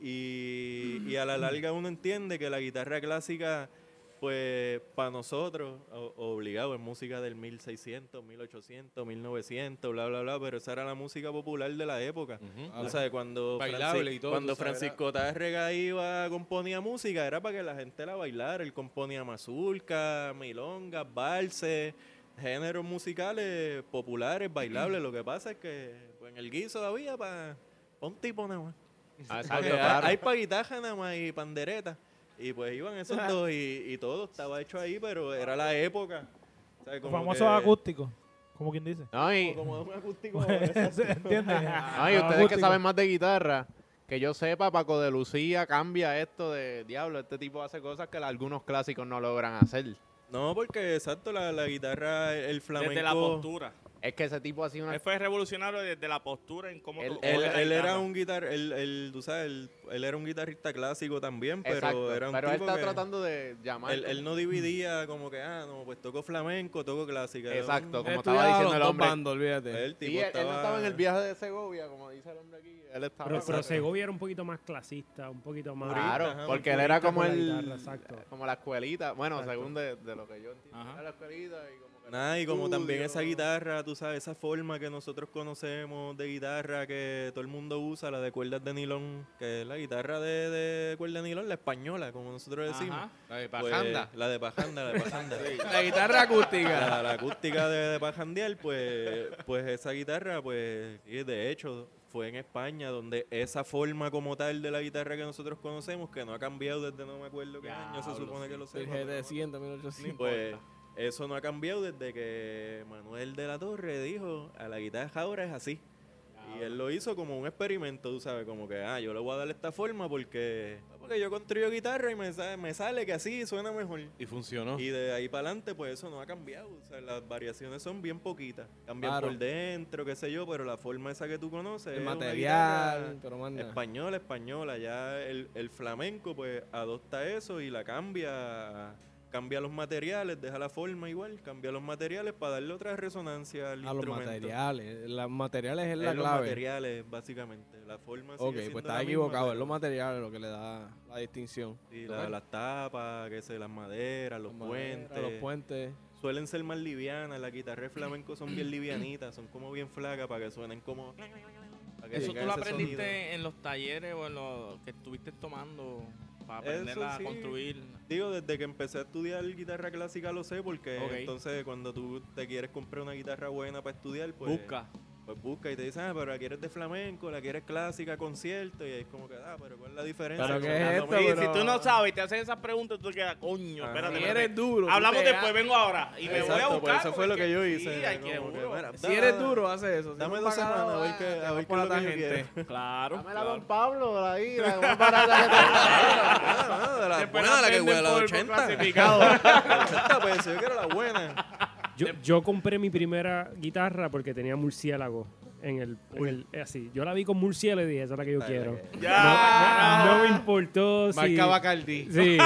y, y a la larga uno entiende que la guitarra clásica, pues para nosotros, o- obligado, es música del mil seiscientos, mil ochocientos, mil novecientos, bla, bla, bla, pero esa era la música popular de la época. Ujú. O sea, cuando, Bailable Franci- y todo, cuando tú sabes, Francisco Tárrega iba, componía música, era para que la gente la bailara. Él componía mazurca, milongas, valses, géneros musicales populares, bailables. Lo que pasa es que pues, en el guiso había para un tipo nada más. Ah, exacto, Porque claro. hay, hay para guitarra nada más y pandereta. Y pues iban esos dos y, y todo estaba hecho ahí, pero era la época. O sea, Los como famosos que- acústicos, como quien dice. No, y, Como un acústico. ¿Entiendes? no, y Los ustedes que acústicos. saben más de guitarra, que yo sepa, Paco de Lucía cambia esto de diablo. Este tipo hace cosas que algunos clásicos no logran hacer. No, porque exacto, la, la guitarra, el flamenco. Desde la postura. Es que ese tipo hacía una... Él fue revolucionario desde la postura en cómo Él- tú Él, coges la él era guitarra. un guitar, él, él, tú sabes, él, él era un guitarrista clásico también, pero Exacto, era un pero él tipo está que tratando de llamar... él, él no dividía como que, ah, no, pues toco flamenco, toco clásica. Era Exacto, un- como Él estaba estudiaba diciendo los el dos hombre. bandos, olvídate. el tipo Sí, él, él estaba, no estaba en el viaje de Segovia, como dice el hombre aquí. Él estaba... Pero, pero Segovia era un poquito más clasista, un poquito más... Claro, Ajá, porque muy él era purista como con la el... guitarra, exacto. Como la escuelita. Bueno, Exacto. según de, de lo que yo entiendo. Ajá. Era la escuelita y como que... Nada, y como también esa estudio. guitarra, tú sabes, esa forma que nosotros conocemos de guitarra que todo el mundo usa, la de cuerdas de nilón, que es la guitarra de, de cuerda de nilón, la española, como nosotros decimos. Ajá. La de Pues, Pajanda. la de pajanda, la de pajanda. La guitarra acústica. la, la acústica de, de pajandear, pues, pues esa guitarra, pues, y de hecho, fue en España donde esa forma como tal de la guitarra que nosotros conocemos, que no ha cambiado desde no me acuerdo qué año se Diablo, supone que lo El sepa. G pero de no- cien, mil ochocientos. pues eso no ha cambiado desde que Manuel de la Torre dijo, a la guitarra ahora es así. Y él lo hizo como un experimento, tú sabes, como que, ah, yo le voy a dar esta forma porque, porque yo construyo guitarra y me, sa- me sale que así suena mejor. Y funcionó. Y de ahí para adelante, pues eso no ha cambiado. O sea, las variaciones son bien poquitas. Cambian Claro. por dentro, qué sé yo, pero la forma esa que tú conoces El es una material, guitarra pero manda. española, española. Ya el, el flamenco, pues adopta eso y la cambia. Cambia los materiales, deja la forma igual, cambia los materiales para darle otra resonancia al A los instrumento. materiales. Los materiales es la Es los clave. materiales, básicamente. La forma sigue Ok, siendo pues la estás misma, equivocado. Es pero- los materiales lo que le da la distinción. Sí, la- las tapas, que sé, las maderas, los Las maderas, puentes. Los puentes. Suelen ser más livianas, las guitarras de flamenco son bien livianitas, son como bien flacas para que suenen como... para que Eso tengan tú lo ese aprendiste sonido. en los talleres o en los que estuviste tomando para aprender Eso a sí. construir. Digo, desde que empecé a estudiar guitarra clásica lo sé, porque Ok. entonces cuando tú te quieres comprar una guitarra buena para estudiar, pues... Busca. Pues busca y te dicen, ah, pero la quieres de flamenco, la quieres clásica, concierto, y es como que, ah, pero ¿cuál es la diferencia? ¿Pero Como qué es que esto, no me- Y pero- si tú no sabes y te hacen esas preguntas, tú quedas, coño, Ajá. espérate, Si espérate. eres duro. tú Hablamos te después, has- vengo ahora. Y me voy a Exacto, buscar. pues eso fue lo porque que yo sí, hice. hay que como que, duro. mira, Si dame- eres duro, hace eso. Si Dame no dos pagas semanas, a ver nada, qué, te a vas ver qué por es la lo que yo tangente. quiero. Claro. Dame la claro. Don Pablo, ahí, la más barata que Ah, no, de la Después buena, la la que venden huele a por- los por ochenta. clasificado. La ochenta pesos, yo quiero la buena. Yo, yo compré mi primera guitarra porque tenía murciélago en el, en el eh, así. Yo la vi con murciélago y dije, esa es la que yo Ay, quiero. la que- Ya. No, no- no me importó si... Marca Bacardi. Sí.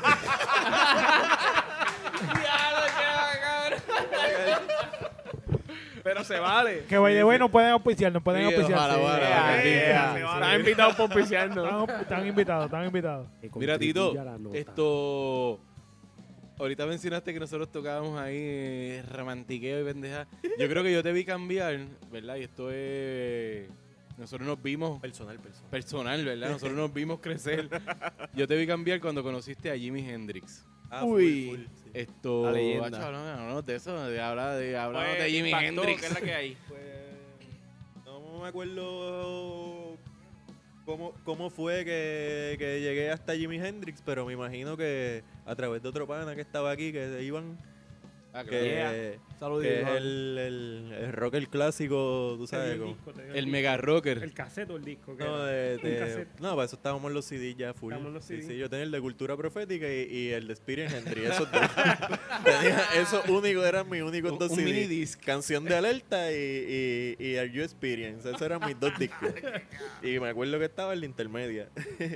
Pero se vale. Que by the way no pueden auspiciar, no pueden Sí, auspiciar. ojalá, sí. ojalá, Yeah, Bacardi. yeah, se sí. va. Estás invitado por auspiciarnos. Están, están invitados, están invitados. Que Mira, Tito, contribuya a la nota. esto... Ahorita mencionaste que nosotros tocábamos ahí eh, romantiqueo y pendeja. Yo creo que yo te vi cambiar, ¿verdad? Y esto es... Nosotros nos vimos... Personal, personal. Personal, ¿verdad? Nosotros nos vimos crecer. Yo te vi cambiar cuando conociste a Jimi Hendrix. Ah, Uy. full, full, sí. Esto... La leyenda. Macho, hablamos, hablamos de eso, de, habla de, hablamos Pues, de Jimi impactó, Hendrix. ¿qué es la que hay? Pues, no me acuerdo cómo, cómo fue que, que llegué hasta Jimi Hendrix, pero me imagino que a través de otro pana que estaba aquí, que se iban, Ah, que, claro. Yeah. Saludito, que es Juan. el, el, el rocker clásico, tú Te dio sabes. el como- disco, te dio El disco. mega rocker. El cassette o el disco. ¿qué No, era? de, Un de- cassette. no, para eso estábamos en los C D ya full. Estábamos en los Sí, C D. sí, yo tenía el de Cultura Profética y, y el de Spirit Henry. Esos dos. Tenía, esos únicos eran mis únicos Un- dos un C D. mini disc. Canción de Alerta y, y, y Are You Experience. Esos eran mis dos discos. Y me acuerdo que estaba en la intermedia.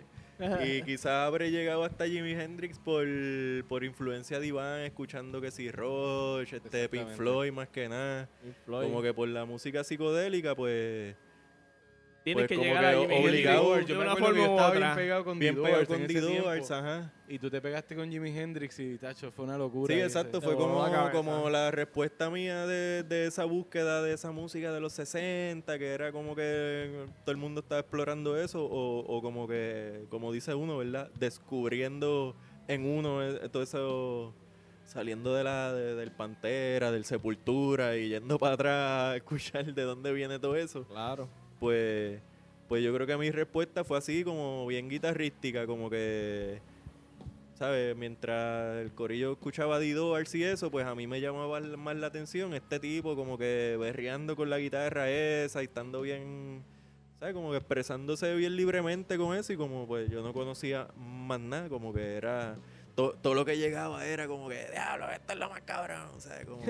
Y quizás habré llegado hasta Jimi Hendrix por, por influencia de Iván, escuchando que si Rush, este Pink Exactamente. Floyd más que nada. Como que por la música psicodélica, pues... Tienes pues que como llegar que a Jimi Hendrix obligado, de Yo me una acuerdo que forma yo u estaba otra. bien pegado con bien The pegado Doors con en The ese Doors, tiempo. ajá. Y tú te pegaste con Jimi Hendrix y, tacho, fue una locura. Sí, ese- exacto, te fue voló la como, cabeza. como la respuesta mía de, de esa búsqueda de esa música de los sesenta, que era como que todo el mundo estaba explorando eso, o, o como que, como dice uno, ¿verdad? Descubriendo en uno eh, todo eso, saliendo de la de- del Pantera, del Sepultura y yendo para atrás a escuchar de dónde viene todo eso. Claro. Pues, pues yo creo que mi respuesta fue así, como bien guitarrística, como que, ¿sabes? Mientras el corillo escuchaba The Doors y eso, pues a mí me llamaba l- más la atención este tipo como que berreando con la guitarra esa y estando bien, ¿sabes? Como que expresándose bien libremente con eso y como pues yo no conocía más nada, como que era... to- todo lo que llegaba era como que, diablo, esto es lo más cabrón, ¿sabes? Como...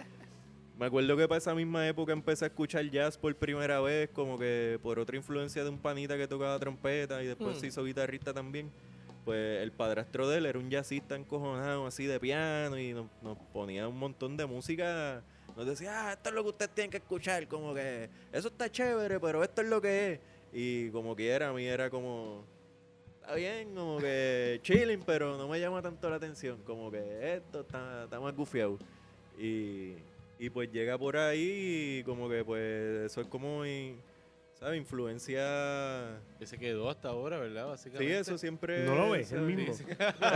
Me acuerdo que para esa misma época empecé a escuchar jazz por primera vez, como que por otra influencia de un panita que tocaba trompeta y después Hmm. se hizo guitarrista también. Pues el padrastro de él era un jazzista encojonado así de piano y nos, nos ponía un montón de música. Nos decía, ah, esto es lo que ustedes tienen que escuchar, como que eso está chévere, pero esto es lo que es. Y como quiera, a mí era como, está bien, como que chilling, pero no me llama tanto la atención, como que esto está, está más gufiado. Y, y pues llega por ahí y como que pues eso es como, in- ¿sabes? Influencia... Que se quedó hasta ahora, ¿verdad? Sí, Básicamente. eso siempre... No lo ves, el ¿sabes? mismo.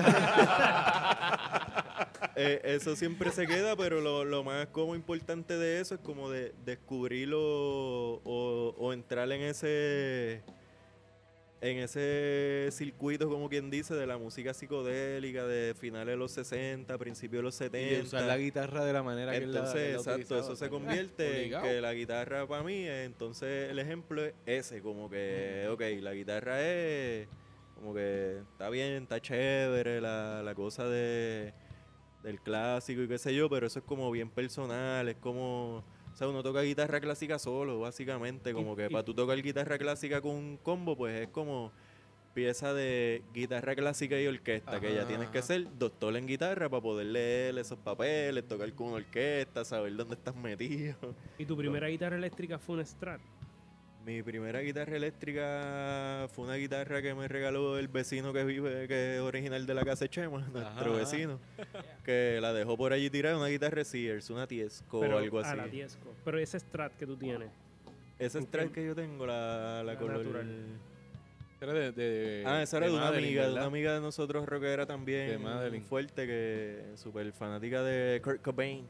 Eh, eso siempre se queda, pero lo, lo más como importante de eso es como de descubrirlo o, o entrar en ese en ese circuito, como quien dice, de la música psicodélica de finales de los sesenta, principios de los Y setenta. usar la guitarra de la manera que él la- Entonces, que él la exacto, utilizaba, eso se ¿sabes? convierte en Obligado. que la guitarra para mí, eh, entonces el ejemplo es ese, como que, ok, la guitarra es como que está bien, está chévere, la, la cosa de del clásico y qué sé yo, pero eso es como bien personal, es como, o sea, uno toca guitarra clásica solo, básicamente, como que y- para tú tocar guitarra clásica con un combo, pues es como pieza de guitarra clásica y orquesta, que ya Ajá, tienes que ajá. ser doctor en guitarra para poder leer esos papeles, tocar con una orquesta, saber dónde estás metido. ¿Y tu primera guitarra eléctrica fue un Strat? Mi primera guitarra eléctrica fue una guitarra que me regaló el vecino que vive, que es original de la casa de Chema, nuestro Ajá. vecino, que la dejó por allí tirada, una guitarra Sears, una Tiesco o algo A así. la Tiesco. Pero ese Strat que tú tienes. Esa ¿en Strat qué? que yo tengo, la, la La color... natural. Era de, de- Ah, esa era de, una Madeline, amiga, de ¿verdad? una amiga de nosotros rockera De también Madeline. fuerte, que súper fanática de Kurt Cobain.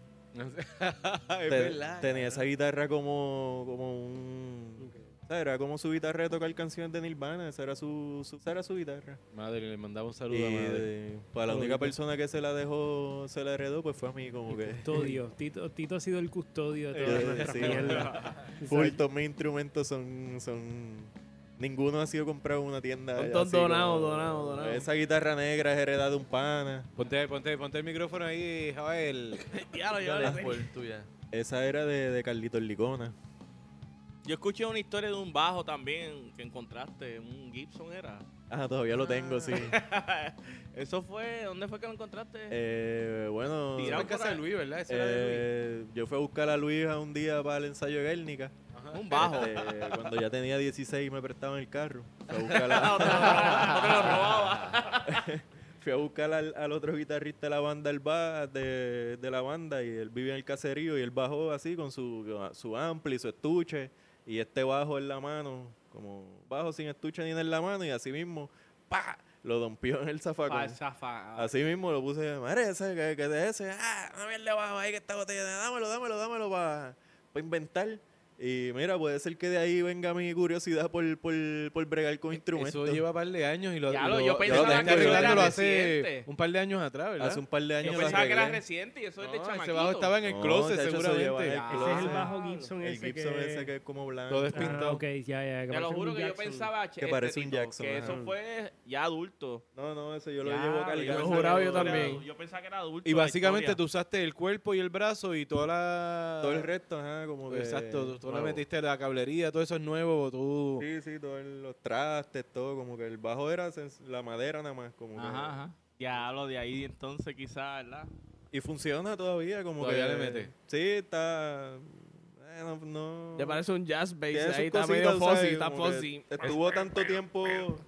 es Te- verdad. tenía esa guitarra como, como un... o sea, era como su guitarra de tocar canciones de Nirvana, esa era su, su, esa era su guitarra. Madre, le mandaba un saludo Y a madre. de- para la única persona que se la dejó, se la heredó, pues fue a mí, como que... Custodio. Tito, Tito ha sido el custodio de todas Eh, nuestras sí. mierdas. Full, todos mis instrumentos son, son... Ninguno ha sido comprado en una tienda. Son así todos donados, como- donados, donados. Esa guitarra negra es heredada de un pana. Ponte, ponte, ponte el micrófono ahí, Javier. Ya lo Dale, llevo. por tuya. Esa era de, de Carlitos Licona. Yo escuché una historia de un bajo también que encontraste, un Gibson era. Ah, todavía lo tengo, sí. Eso fue, ¿dónde fue que lo encontraste? Eh, bueno, Tirado en casa de Luis, ¿verdad? Ese era de eh, yo fui a buscar a Luis a un día para el ensayo de Guernica. Luis. un bajo. Este, cuando ya tenía dieciséis me prestaban el carro. Fui a buscar, No te lo robaba, no te lo a- robaba. fui a buscar al, al otro guitarrista de la banda, el ba, de, de la banda, y él vivía en el caserío y él bajó así con su, su ampli, su estuche y este bajo en la mano, como bajo sin estuche ni en la mano, y así mismo, ¡pa! Lo dompió en el zafacón. Falsafa. Así mismo lo puse, madre, ese, que, que de ese, ah, una mierda abajo ahí que está botella, dámelo, dámelo, dámelo para inventar. Y mira, puede ser que de ahí venga mi curiosidad por, por, por bregar con instrumentos. Eso lleva un par de años y lo, Ya y lo- lo, yo lo pensaba dejaste que eso era arreglándolo hace reciente. un par de años atrás, ¿verdad? Hace un par de años. Yo lo pensaba que era arreglé. reciente y eso es No, de ese chamaquito. bajo estaba en el No, closet, chacho, eso seguramente. lleva en el Ese es el closet. bajo Gibson El ese Gibson que... ese que es como blanco. Todo despintado. Ah, ok, ya, ya. Te lo parece juro un que yo Jackson. pensaba Que este parece un tipo, Jackson, que ajá. eso fue ya adulto. No, no, eso yo lo Ya, llevo yo cargando. lo juraba yo Era- también. Yo pensaba que era adulto. Y la básicamente historia. tú usaste el cuerpo y el brazo y toda la... Todo el resto, ajá, como que... Exacto, tú, tú le nuevo. metiste la cablería, todo eso es nuevo, tú... Sí, sí, todos los trastes, todo, como que el bajo era sens- la madera nada más, como que... Ajá, ajá. Ya lo de ahí entonces quizás, ¿verdad? Y funciona todavía, como Todavía que... le mete. Sí, está... eh, no, no... Te parece un jazz bass, Tiene sus ahí está cositas, medio ¿sabes? fuzzy, está Como que fuzzy. Estuvo tanto tiempo...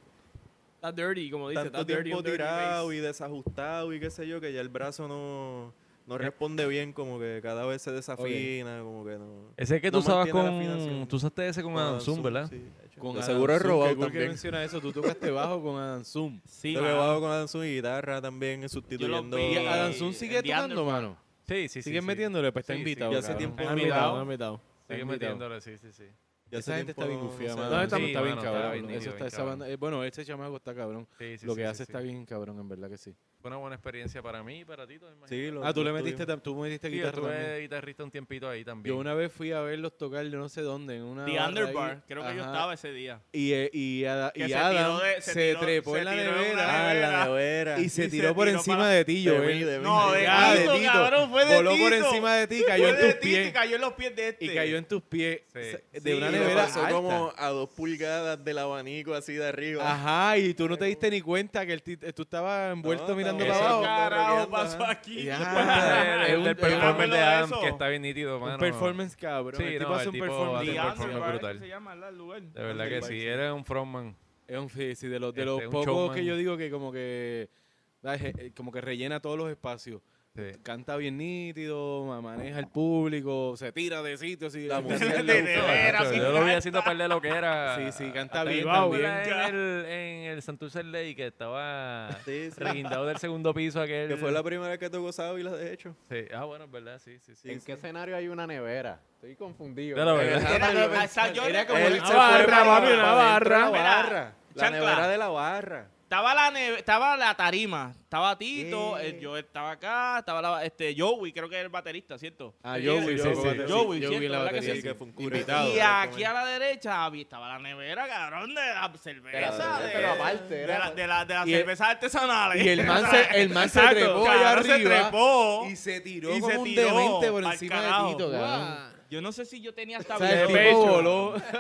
Está dirty, como dice, tanto está dirty, tiempo un dirty tirado bass. y desajustado y qué sé yo, que ya el brazo no, no responde bien, como que cada vez se desafina, como que no... Ese que tú no usabas mantiene la con... afinación. Tú usaste ese con Adam Zoom, ¿verdad? Sí, Con de Adam seguro es Zoom, robado qué cool que también. menciona eso, tú tocaste bajo con Adam Zoom. Sí, Lo que mano. bajo con Adam Zoom y guitarra también, sustituyendo... vi, ¿Y Eh, Adam Zoom sigue en The tocando, Underground. mano? Sí, sí, sí. ¿Siguen sí. metiéndole? Pues está Sí, sí, invitado, ya hace cabrón. tiempo Me no han lo invitado, hago. me han invitado. Sigue invitado. metiéndole, sí, sí, sí. Ya Esa hace gente está tiempo bien no gufía, sé. mano. ¿Dónde está- Sí, Sí, está bien mano, está cabrón. bien Eso nítido, está, bien esa cabrón. banda, eh, bueno, ese chamaco está cabrón. Sí, sí, Lo sí, que sí, hace sí. está bien cabrón, en verdad que sí. Fue una buena experiencia para mí y para ti, también. Sí, lo- Ah, tú lo le metiste, estuvimos. tam- tú metiste Sí, guitarra estuve también. guitarrista un tiempito ahí también. Yo una vez fui a verlos tocar, yo no sé dónde, en una The barra Underbar. ahí. Creo que yo Ajá. estaba ese día. Y, eh, y, Ada- Que y se Adam tiró de- se, se tiró- trepó se en la tiró en una nevera Ah, nevera. la nevera. y se Y se tiró por tiró encima para- de ti, de Joel. mí, de mí. No, de Ah, de Tito, Tito. cabrón, fue de Voló por Tito. encima de ti, cayó Fue en de tus Tito pies. y cayó en los pies de este. Y cayó en tus pies. Sí. Se- De Sí, una le nevera pasó alta. como a dos pulgadas del abanico así de arriba. Ajá, y tú no te diste ni cuenta que el ti- tú estabas envuelto No, mirando estaba- para ¿Qué abajo. carajo Roqueando, pasó ajá. aquí? Ya, el, es el un- del es un- performance de de Adam, eso. que está bien nítido, mano. Un performance cabrón. Sí, el tipo no, hace el un tipo performance. hace The un cabrón. performance Underbar, brutal. ¿qué se llama, ¿verdad? El lugar. De verdad que Underbar, sí, sí. era un frontman. Es un sí, sí, de los, de Este, los un pocos showman. que yo digo que como que ¿sabes? Eh, como que rellena todos los espacios. Sí. Canta bien nítido, ma- maneja el público, se tira de sitios y La música de le nevera, gusta. Nacho, sí, yo lo vi canta. haciendo par de lo que era. Sí, sí, canta Hasta bien que también. en el, en el Santurce Ley que estaba Sí, sí. reguindado del segundo piso aquel. Que fue la primera vez que tocó Sábila, de hecho. Sí. Ah, bueno, es verdad, sí, sí, sí. ¿En qué escenario hay una nevera? Estoy confundido. De la Eh, verdad. Era- o sea, yo Era como recuerdo- el- Una barra, papi, una barra. La Mira, barra. La chancla. nevera de la barra. Estaba la neve- estaba la tarima, estaba Tito, Eh. el Joel estaba acá, estaba la, este Joey, creo que era el baterista, ¿cierto? Ah, Sí, Joey, sí, sí, sí, sí, Joey, sí. Joey, Joey ¿cierto? en la ¿Verdad que batería, sí? que fue un Invitado. Y Exactamente. aquí a la derecha había- estaba la nevera, cabrón, de la cerveza. Pero- de, pero aparte, de, era- la, de, la, de las Y el- cervezas artesanales. Y el man se, el man se Exacto, trepó cabrón, allá se arriba trepó y se tiró y como se un tiró demente por pa'l encima carajo. de Tito, cabrón. Yo no sé si yo tenía hasta O sea, el video. tipo de voló. eso.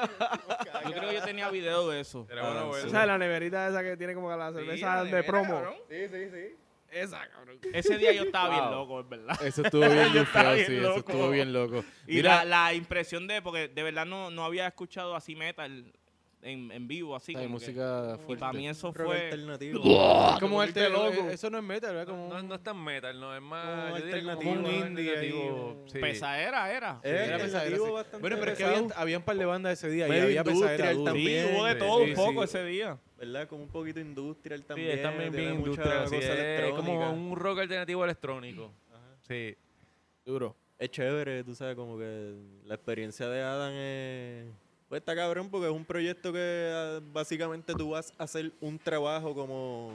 Yo creo que yo tenía video de eso. Era bueno, Ah, bueno. O sea, la neverita esa que tiene como la Sí, cerveza la de nevera, promo. cabrón. Sí, sí, sí. Esa, cabrón. Ese día yo estaba bien Wow. loco, es verdad. Eso estuvo bien Yo estaba lufeo, bien sí, eso loco. estuvo bien loco. Y Mira, la, la impresión de, porque de verdad no, no había escuchado así metal en, en vivo, así hay como que- música y fuerte. para mí eso Rock fue... alternativo. Como volviste el loco. Eso no es metal, ¿verdad? Como No, un- no es tan metal, no, es más Como yo diría alternativo, como un ¿no? indie ahí, Alternativo. sí. Pesadera era. Eh, Era alternativo pesadera, sí. bastante Bueno, pero es que pesado. había, había un par de bandas ese día y Medio había pesadera industrial duro. Sí, también. hubo de Sí, todo sí, un poco sí. ese día. ¿Verdad? Como un poquito industrial Sí, también. es también bien tiene mucha industrial, sí, cosa es electrónica. como un rock alternativo electrónico. Sí. Duro. Es chévere, tú sabes, como que la experiencia de Adam es... Pues está cabrón porque es un proyecto que ah, básicamente tú vas a hacer un trabajo como...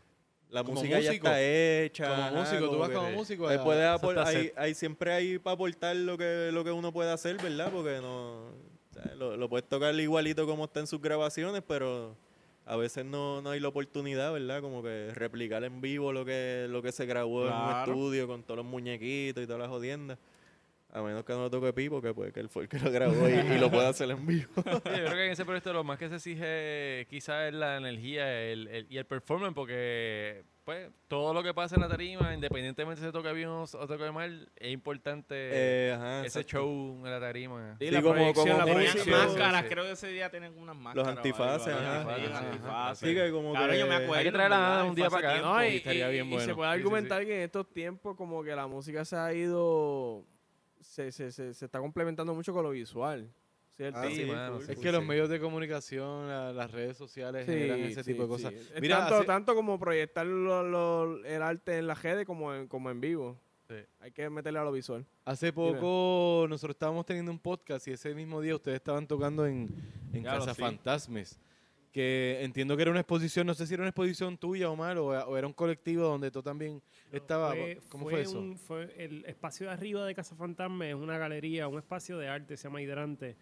La Como música ya músico. está hecha. Como ajá, músico, tú vas que- como músico. Ahí a- puedes eso apor- está hay, set. hay siempre hay para aportar lo que, lo que uno puede hacer, ¿verdad? Porque no... o sea, lo, lo puedes tocar igualito como está en sus grabaciones, pero a veces no, no hay la oportunidad, ¿verdad? Como que replicar en vivo lo que, lo que se grabó en un Claro. estudio con todos los muñequitos y todas las jodiendas. A menos que no lo toque Pipo, que pues que él fue el que lo grabó y, y lo puede hacer en vivo. Sí, yo creo que en ese proyecto lo más que se exige quizás es la energía el, el- y el performance, porque pues todo lo que pasa en la tarima, independientemente si se toca bien o, o toca mal, es importante Eh, ajá, ese exacto. show en la tarima. Sí, Sí, la como- proyección, como la músico. Tenían proyección. máscaras, sí. creo que ese día tenían unas máscaras. Los antifaces, o algo ajá. así, los Ajá, antifaces. Sí, que como Claro, que- yo me acuerdo. Hay que traer a ¿verdad? Adam un día Fue hace para acá. tiempo. No, y, estaría y- bien y bueno. se puede Sí, sí, argumentar que en estos tiempos como que la música se ha ido, se, se, se, se está complementando mucho con lo visual. ¿Cierto? Ah, Sí, sí, mano, full, sí, Es full. que los sí. medios de comunicación, la- las redes sociales Sí, generan ese sí, tipo de cosas. sí. Es Mira, tanto, hace- tanto como proyectar lo- lo- el arte en la redes como en, como en vivo. Sí. Hay que meterle a lo visual. Hace poco nosotros estábamos teniendo un podcast y ese mismo día ustedes estaban tocando en, en Claro, Casa sí. Fantasmes. Que entiendo que era una exposición, no sé si era una exposición tuya, Omar, o, o era un colectivo donde tú también estabas. Fue- ¿Cómo fue, eso? un- fue el espacio de arriba de Casa Fantasma, es una galería, un espacio de arte, se llama Hidrante.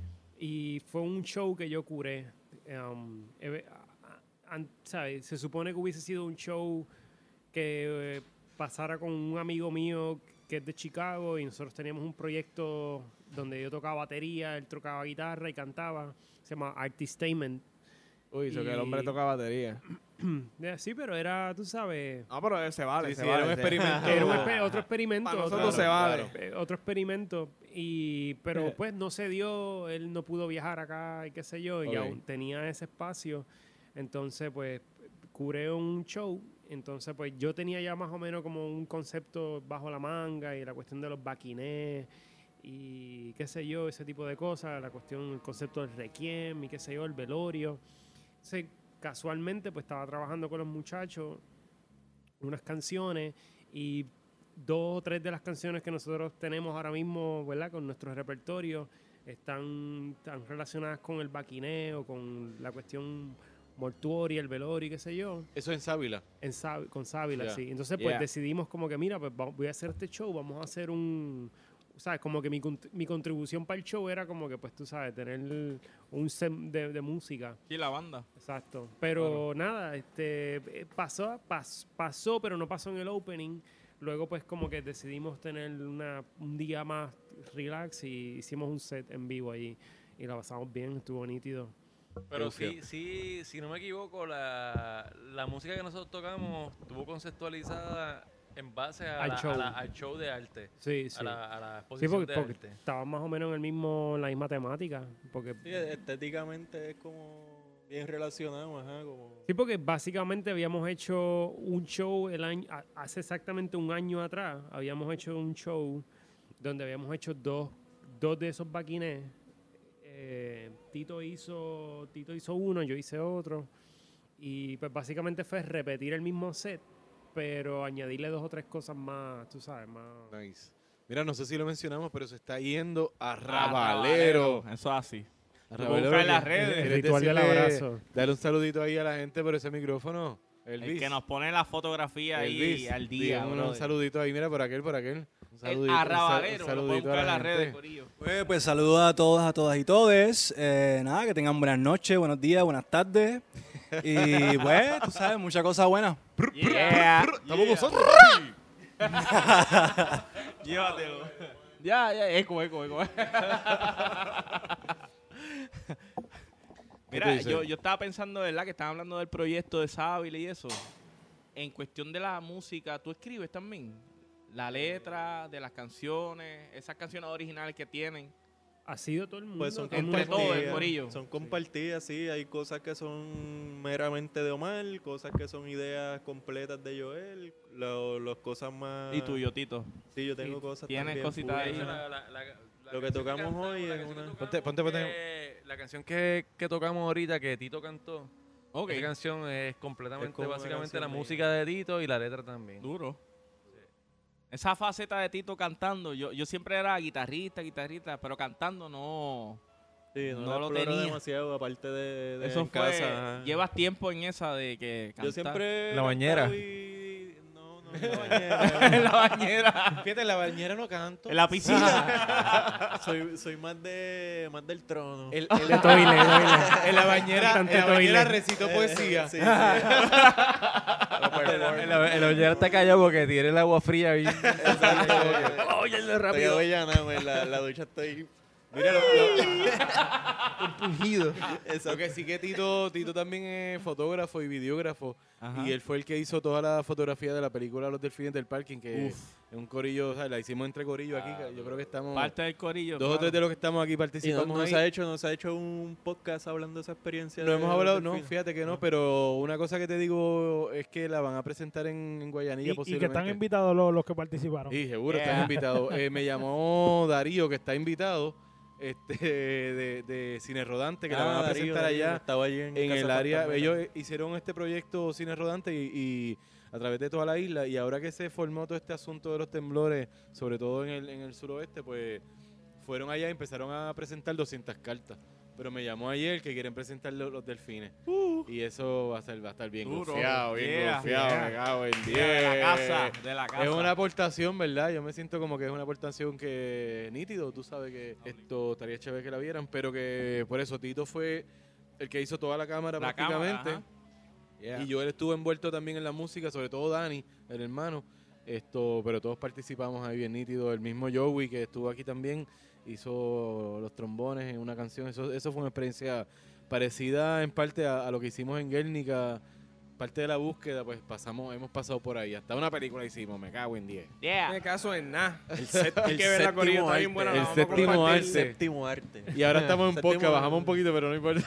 Y fue un show que yo curé. Um, eh, a- a- ¿sabes? Se supone que hubiese sido un show que eh, pasara con un amigo mío que es de Chicago y nosotros teníamos un proyecto donde yo tocaba batería, él tocaba guitarra y cantaba. Se llama Artistainment. Uy, eso que el Y- hombre toca batería. Eh, Sí, pero era, tú sabes... No, pero se vale, Sí, se sí, vale. era un se- experimento. Era un exper- otro experimento. Para otro- nosotros se vale. eh, otro experimento. Y, pero Eh. pues no se dio, él no pudo viajar acá y qué sé yo, y Ok. aún tenía ese espacio. Entonces, pues, curé un show. Entonces, pues yo tenía ya más o menos como un concepto bajo la manga y la cuestión de los baquinés y qué sé yo, ese tipo de cosas, la cuestión, el concepto del requiem y qué sé yo, el velorio. Entonces, casualmente, pues estaba trabajando con los muchachos unas canciones y dos o tres de las canciones que nosotros tenemos ahora mismo, ¿verdad? Con nuestro repertorio, están, están relacionadas con el baquineo, con la cuestión mortuoria, el velorio y qué sé yo. Eso en Sábila. En Sá- con Sábila, Ya. sí. Entonces, pues Yeah. decidimos como que, mira, pues va- voy a hacer este show, vamos a hacer un... ¿Sabes? Como que mi, cont- mi contribución para el show era como que, pues tú sabes, tener un set de, de música. Y la banda. Exacto. Pero nada, este eh, pasó, pas- pasó, pero no pasó en el opening. Luego, pues, como que decidimos tener una, un día más relax y hicimos un set en vivo ahí. Y la pasamos bien, estuvo nítido. Pero Uf, sí, sí, si no me equivoco, la, la música que nosotros tocamos estuvo conceptualizada en base a Al la- show. a la- al show de arte. Sí, sí. A la, a la Sí, exposición porque, de porque arte. estaba más o menos en el mismo, en la misma temática. Porque, Sí, estéticamente es como bien relacionado, ajá, como... sí, porque básicamente habíamos hecho un show el año, a- hace exactamente un año atrás, habíamos hecho un show donde habíamos hecho dos, dos de esos baquinés. Eh, Tito hizo Tito hizo uno, yo hice otro. Y pues básicamente fue repetir el mismo set, pero añadirle dos o tres cosas más, tú sabes, más... Nice. Mira, no sé si lo mencionamos, pero se está yendo a Ah, Rabalero. Eso es así. A Tú puedes buscar en las redes. ¿Quieres El ritual del decirle- abrazo. Dale un saludito ahí a la gente por ese micrófono. Elvis. El que nos pone la fotografía ahí Elvis, al día, dile un, brother. un saludito ahí, mira, por aquel, por aquel. Un El saludito, un sal- arrabalero, un lo pueden saludito buscar a en la las redes, gente. corillo. Pues, pues saludos a todas, a todas y todes. Eh, nada, que tengan buenas noches, buenos días, buenas tardes. Y pues, tú sabes, muchas cosas buenas. Yeah. Estamos nosotros, Llévatelo. Ya, ya, eco, eco, eco. ¿Qué tú Mira, dices? yo, yo estaba pensando, ¿verdad? Que estaban hablando del proyecto de Sábila y eso. En cuestión de la música, ¿tú escribes también? La letra de las canciones, esas canciones originales que tienen. Ha sido todo el mundo. Pues son todo el mundo- entre todo el compartidas, corillo. son compartidas, sí, hay cosas que son meramente de Omar, cosas que son ideas completas de Joel, lo- las cosas más... Y tuyo, Tito. Sí, yo tengo Sí, cosas tienes también, cositas full. ahí. La- la- la- la Lo que canción tocamos cantamos, hoy la es canción que una- tocamos, Ponte- ponte- ponte. eh, la canción que, que tocamos ahorita, que Tito cantó, Ok. esa canción es completamente, Es como una básicamente, la canción música de Tito y la letra también. Duro. Esa faceta de Tito cantando, yo, yo siempre era guitarrista, guitarrista, pero cantando no. Sí, no, no la lo exploro tenía. demasiado, aparte de, de Eso en fue. casa. ajá. Llevas tiempo en esa de que cantar. Yo siempre... he La bañera. cantado y- No, no, en la bañera. en la bañera. Fíjate, en la bañera no canto. En la piscina. soy, soy más de más del trono. El- De el- toile, toile. en la bañera, en Cante la bañera toile. recito poesía. Sí, sí. El, el hoyero está callado porque tiene el agua fría bien. Oye, rápido. La, la ducha está ahí. Mira, lo, lo- Compungido. lo que sí que Tito, Tito también es fotógrafo y videógrafo. Ajá. Y él fue el que hizo toda la fotografía de la película Los Delfines del Parking, que Uf. es un corillo, o sea, la hicimos entre corillos aquí. que yo creo que estamos... Parte del corillo. Dos o claro. tres de los que estamos aquí Y no, participamos no ahí. se ha hecho, no se ha hecho un podcast hablando de esa experiencia. No de hemos los hablado, no, delfines. fíjate que no, pero una cosa que te digo es que la van a presentar en, en Y, Guayanilla y que posiblemente. están invitados los, los que participaron. Sí, seguro, Yeah. están invitados. Eh, me llamó Darío, que está invitado, este de, de Cine Rodante, que la Ah, van a Darío, presentar Darío, allá estaba allí en en Casa el área. Fantasma. Ellos hicieron este proyecto Cine Rodante y, y a través de toda la isla, y ahora que se formó todo este asunto de los temblores, sobre todo en el, en el suroeste, pues fueron allá y empezaron a presentar doscientas cartas. Pero me llamó ayer que quieren presentar los, los delfines. Y eso va a, ser, va a estar bien Duro. confiado, bien Yeah, confiado, yeah. me cago en Yeah, diez. de la casa, de la casa. Es una aportación, ¿verdad? Yo me siento como que es una aportación que nítido. Tú sabes que esto estaría chévere que la vieran, pero que por eso Tito fue el que hizo toda la cámara La prácticamente. cámara, ajá. Yeah. Y yo él estuvo envuelto también en la música, sobre todo Dani, el hermano. Esto, pero todos participamos ahí bien nítido. El mismo Joey que estuvo aquí también hizo los trombones en una canción. Eso, eso fue una experiencia parecida en parte a, a lo que hicimos en Guernica. Parte de la búsqueda, pues pasamos, hemos pasado por ahí. Hasta una película hicimos, me cago en diez. Yeah. No hay caso en nada. El, set, Hay el que ver la séptimo corilla, está arte. bien buena. la El vamos a séptimo compartir. arte. El séptimo arte. Y ahora estamos en Séptimo podcast, bajamos un poquito, pero no importa.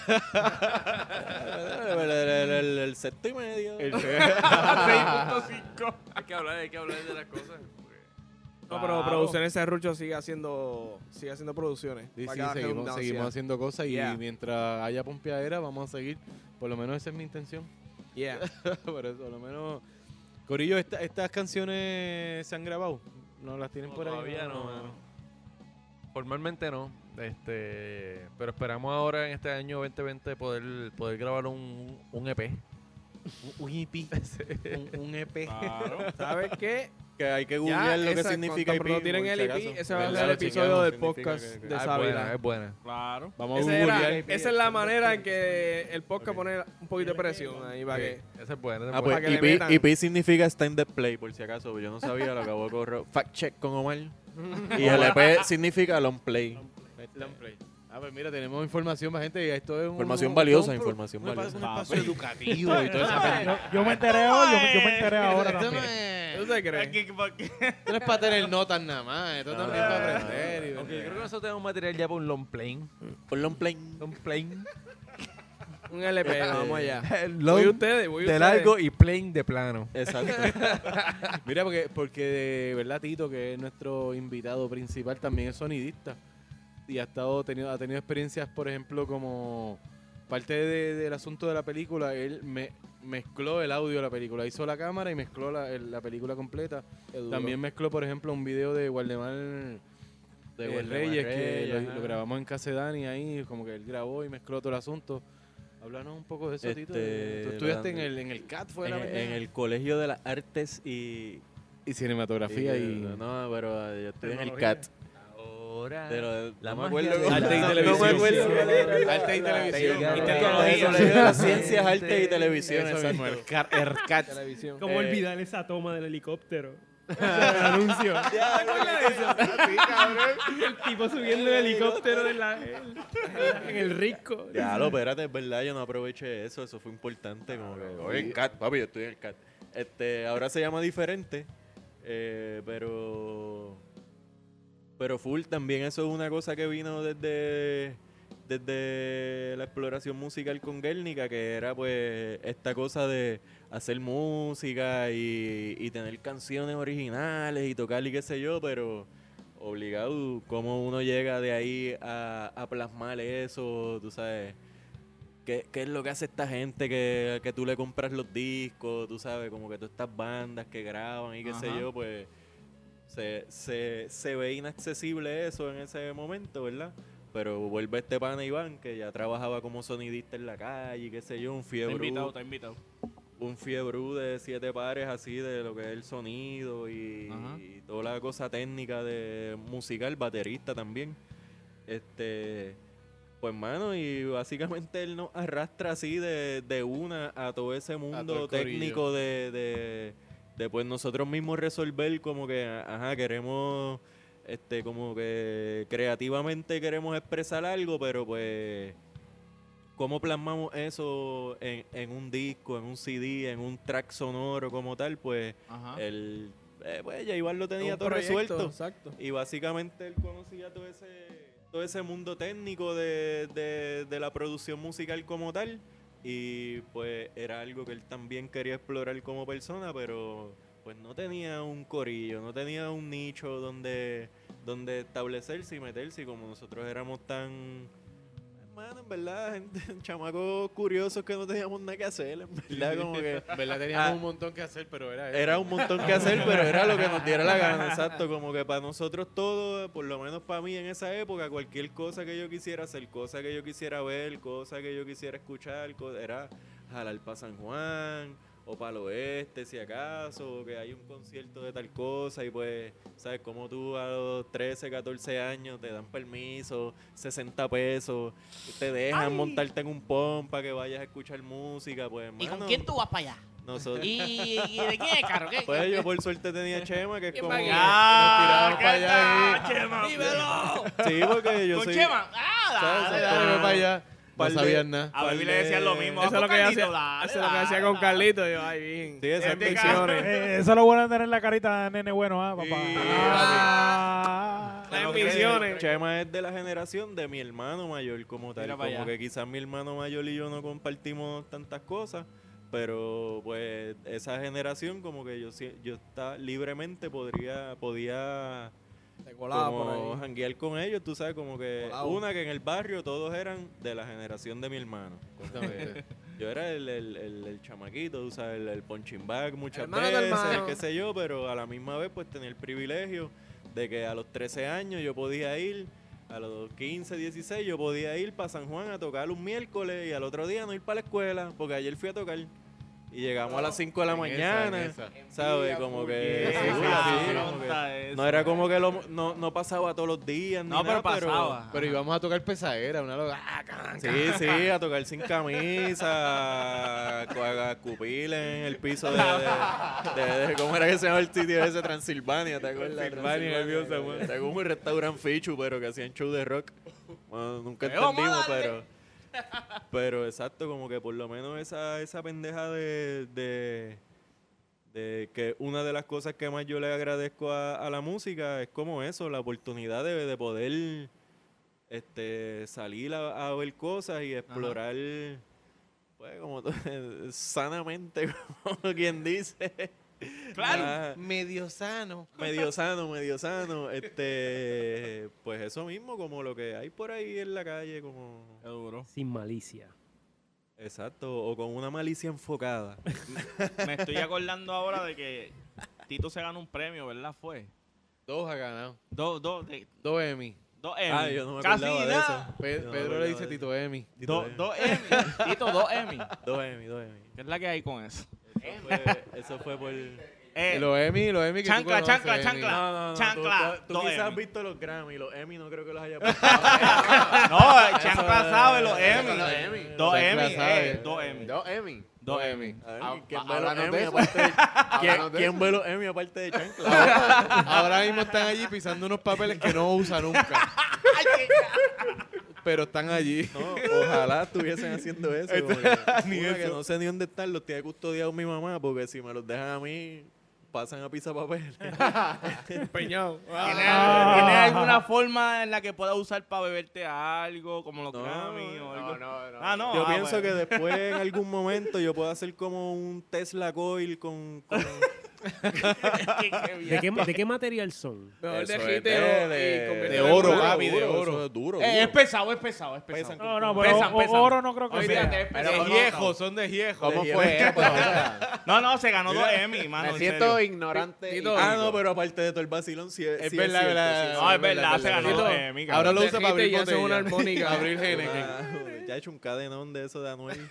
el, el, el, el, el sexto y medio. El- seis punto cinco. Hay que hablar, hay que hablar de las cosas. No, pero Claro. Producciones Serrucho sigue haciendo, sigue haciendo producciones. Sí, para sí, cada seguimos, redundancia. seguimos haciendo cosas y Yeah. mientras haya pompeadera vamos a seguir. Por lo menos esa es mi intención. Yeah. Por eso, por lo menos. Corillo, esta- estas canciones se han grabado. ¿No las tienen No, por ahí? todavía no, mano. Formalmente no. Este, pero esperamos ahora en este año veinte veinte poder, poder grabar un, un E P. Un, un E P. un, un E P. Claro. ¿Sabes qué? Que hay que Ya, googlear lo que esa- significa cuando I P. tienen por el si I P, acaso. ese va a ¿Verdad? ser el Lo episodio chequeamos, del significa podcast que- que- de Ah, es Sábila. buena, es buena. Claro. Vamos a Esa, era- googlear. esa es la manera en que el podcast pone un poquito de presión ahí para que... Esa es buena. esa es Ah, buena. Para pues que le I P, metan. I P significa stand up play, por si acaso. Pues yo no sabía, lo acabo de correr. Fact check con Omar. Y el E P significa long play. Long play. Ah, pues mira, tenemos información para gente. Esto es un, Información un- valiosa, un pro- información un, valiosa. Un espacio educativo y toda esa Yo, pendeja. yo me enteré hoy, yo, me- yo me enteré ahora Esto no también. es- ¿Tú te crees? esto no es para tener notas nada más. Esto No, también es no, para no, aprender. y- Ok, creo que nosotros tenemos material ya para un long plane. Por long play. Long plane. Un L P, vamos allá. Long Voy ustedes, voy de ustedes. largo y plane de plano. Exacto. Mira, porque, porque de verdad Tito, que es nuestro invitado principal, también es sonidista. Y ha estado tenido, ha tenido experiencias, por ejemplo, como parte de- del asunto de la película, él me, mezcló el audio de la película. Hizo la cámara y mezcló la, el- la película completa. También mezcló, por ejemplo, un video de Waldemar de Waldemar Reyes, que Reyes, lo, ajá. lo grabamos en casa de Dani ahí, como que él grabó y mezcló todo el asunto. Háblanos un poco de eso, Tito. Este, Tú estudiaste en Leandro. el, en el C A T, fue en, la en el Colegio de las Artes y... y cinematografía y... No, pero yo estoy en el Tecnología. C A T. Ahora. Pero La no me magia acuerdo de- cómo- Arte y no me televisión. acuerdo. Arte y televisión. El Y Colegio tecnología. de las Ciencias, Arte y Televisión. Eso mismo, exacto. el C A T. El C A T. Televisión. ¿Cómo Eh, olvidar esa toma del helicóptero? el anuncio. Ya, El tipo subiendo el helicóptero en, la, en el risco. Ya, lo, espérate, es verdad, yo no aproveché eso, eso fue importante. Como que, oye, el C A T, papi, yo estoy en el C A T. Este, ahora se llama diferente, eh, pero. Pero full también, eso es una cosa que vino desde. Desde la exploración musical con Guernica, que era pues esta cosa de hacer música y, y tener canciones originales y tocar y qué sé yo, pero obligado, cómo uno llega de ahí a, a plasmar eso, tú sabes, ¿qué, qué es lo que hace esta gente que, que tú le compras los discos, tú sabes, como que todas estas bandas que graban y qué sé Ajá. yo, pues se, se, se ve inaccesible eso en ese momento, ¿verdad? Pero vuelve este pana Iván, que ya trabajaba como sonidista en la calle, qué sé yo, un Está fiebre invitado, está invitado. un fiebre de siete pares así de lo que es el sonido y, Ajá. y toda la cosa técnica de musical, baterista también. Este, pues mano, y básicamente él nos arrastra así de, de una a todo ese todo mundo el técnico de, de, de pues nosotros mismos resolver como que, ajá, queremos, este, como que creativamente queremos expresar algo, pero pues cómo plasmamos eso en, en un disco, en un C D, en un track sonoro como tal, pues Ajá. él, eh, pues ya igual lo tenía Un todo proyecto, resuelto. Exacto. Y básicamente él conocía todo ese, todo ese mundo técnico de, de, de la producción musical como tal. Y pues era algo que él también quería explorar como persona, pero pues no tenía un corillo, no tenía un nicho donde, donde establecerse y meterse, y como nosotros éramos tan... Hermano, en verdad, gente, chamacos curiosos que no teníamos nada que hacer, en verdad, como que... En verdad teníamos Ah, un montón que hacer, pero era eso. Era un montón que hacer, pero era lo que nos diera la gana, exacto. Como que para nosotros todo, por lo menos para mí en esa época, cualquier cosa que yo quisiera hacer, cosa que yo quisiera ver, cosa que yo quisiera escuchar, co- era jalar para San Juan o para el oeste, si acaso, o que hay un concierto de tal cosa y pues, ¿sabes? Como tú a los trece, catorce años te dan permiso, sesenta pesos, te dejan Ay. montarte en un pom para que vayas a escuchar música, pues, ¿Y con hermano, quién tú vas para allá? nosotros... ¿Y, y de quién es el carro? ¿Qué? Pues yo por suerte tenía Chema, que es ¿Quién como... va aquí? Nos ¡Ah, tiramos qué para allá. tal, Chema? ¡Dímelo! Sí, porque yo ¿Con soy... Chema? ¡Ah, ¿sabes? dale, Exacto. dale, para allá. No Par de- sabías nada. A Baby le decían lo mismo. Eso es lo que yo hacía, Dale, eso es lo que hacía dale, con dale. Carlito. Yo, ay, bien. Sí, esas Este misiones. Eh, eso es lo bueno de tener la carita de nene bueno, ¿ah, papá? Ah. Las Como que misiones. Chema es de la generación de mi hermano mayor como tal. Mira para Como allá. que quizás mi hermano mayor y yo no compartimos tantas cosas, pero pues esa generación como que yo sí- yo está libremente podría podía Te colaba por como ahí. janguear con ellos, tú sabes, como que Colado. una que en el barrio todos eran de la generación de mi hermano. Exactamente. Yo era el, el, el, el chamaquito, tú sabes, el, el punching bag muchas Hermano del veces, hermano. qué sé yo, pero a la misma vez pues tenía el privilegio de que a los trece años yo podía ir, a los quince, dieciséis yo podía ir para San Juan a tocar un miércoles y al otro día no ir para la escuela, porque ayer fui a tocar. Y llegamos a las cinco de la En mañana, esa, en ¿sabes? Como que... Esa, sí, sí, cabrón, como que- está eso. no era como que lo, no, no pasaba todos los días ni No, nada, pero pasaba. Pero íbamos a tocar pesadera, una loca. Ah, can, Sí, can, sí, can. a tocar sin camisa, a, a escupir en el piso de, de, de- de- ¿cómo era que se llama el sitio ese? Transilvania, ¿te acuerdas? Transilvania, en el viejo San Juan. Era como un restaurante fichu, pero que hacían show de rock. Bueno, nunca Pero vamos a entendimos, darle. pero... Pero exacto, como que por lo menos esa, esa pendeja de, de, de que una de las cosas que más yo le agradezco a, a la música es como eso, la oportunidad de, de poder este salir a, a ver cosas y explorar, pues como tú- sanamente, como quien dice. Claro. Ah, Medio sano. medio sano, medio sano. Este, pues eso mismo, como lo que hay por ahí en la calle, como... Qué duro. Sin malicia. Exacto, o con una malicia enfocada. Me estoy acordando ahora de que Tito se ganó un premio, ¿verdad? Fue. Dos ha ganado. Dos, dos, de- Dos Emmy. dos Emmy. Ah, yo no me Casi acordaba de nada. eso. Pe- Yo no me Pedro acordaba le dice de Tito Emmy. Tito Dos, Emmy. dos Emmy. Tito, dos Emmy. Dos Emmy, dos Emmy. ¿Qué es la que hay con eso? Eso fue, eso fue por... Eh, Los Emmy, los Emmy que chancla, tú conoces, chancla, Emmy. chancla. No, no, no. Chancla, Tú, tú, dos quizás has Emmy. visto los Grammy, los Emmy no creo que los haya visto. No, Chancla sabe los Los Emmy. Emmy. Dos Chancla Emmy, sabe. eh, dos Emmy. Dos Emmy. Dos Emmy. Ah, ¿Quién ve los háblanos Emmy de eso. aparte de, ¿quién, Háblanos de quién eso. ve los Emmy aparte de Chancla? Ahora mismo están allí pisando unos papeles que no usa nunca. Pero están allí. No, ojalá estuviesen haciendo eso. como que, Ni una que eso. no sé ni dónde están, los tiene custodiados mi mamá, porque si me los dejan a mí, pasan a pisar papel. Empeñado. ¿Tienes, Ah. ¿Tienes alguna forma en la que puedas usar para beberte algo, como los No, Grammy o algo? No, no, no. Ah, no. Yo ah, pienso bueno. que después, en algún momento, yo puedo hacer como un Tesla Coil con... con ¿De qué, ¿De qué material son? Mejor Eso de es giteo de- y de- convertido de en oro, oro. papi, de duro, oro. eso es duro, Eh, es duro. pesado, es pesado, es pesado. Pesan No, no, pero Pesan, o- pesan. oro no creo que Olvídate, sea. es Pero pesado. De viejo, son de viejo. ¿Cómo de fue viejo. eso? O sea, No, no, se ganó dos Emmy, mano. me en siento serio. ignorante. y Tito, Ah, digo, no, pero aparte de todo el vacilón, sí es Es sí verdad, cierto, verdad. sí, sí. No, es verdad, se ganó Tito, dos Emmy. cabrón. Ahora lo usa Dejite para abrir y hace una botella. armónica. Abrir Heineken. Ah, ya he hecho un cadenón de eso de Anuel.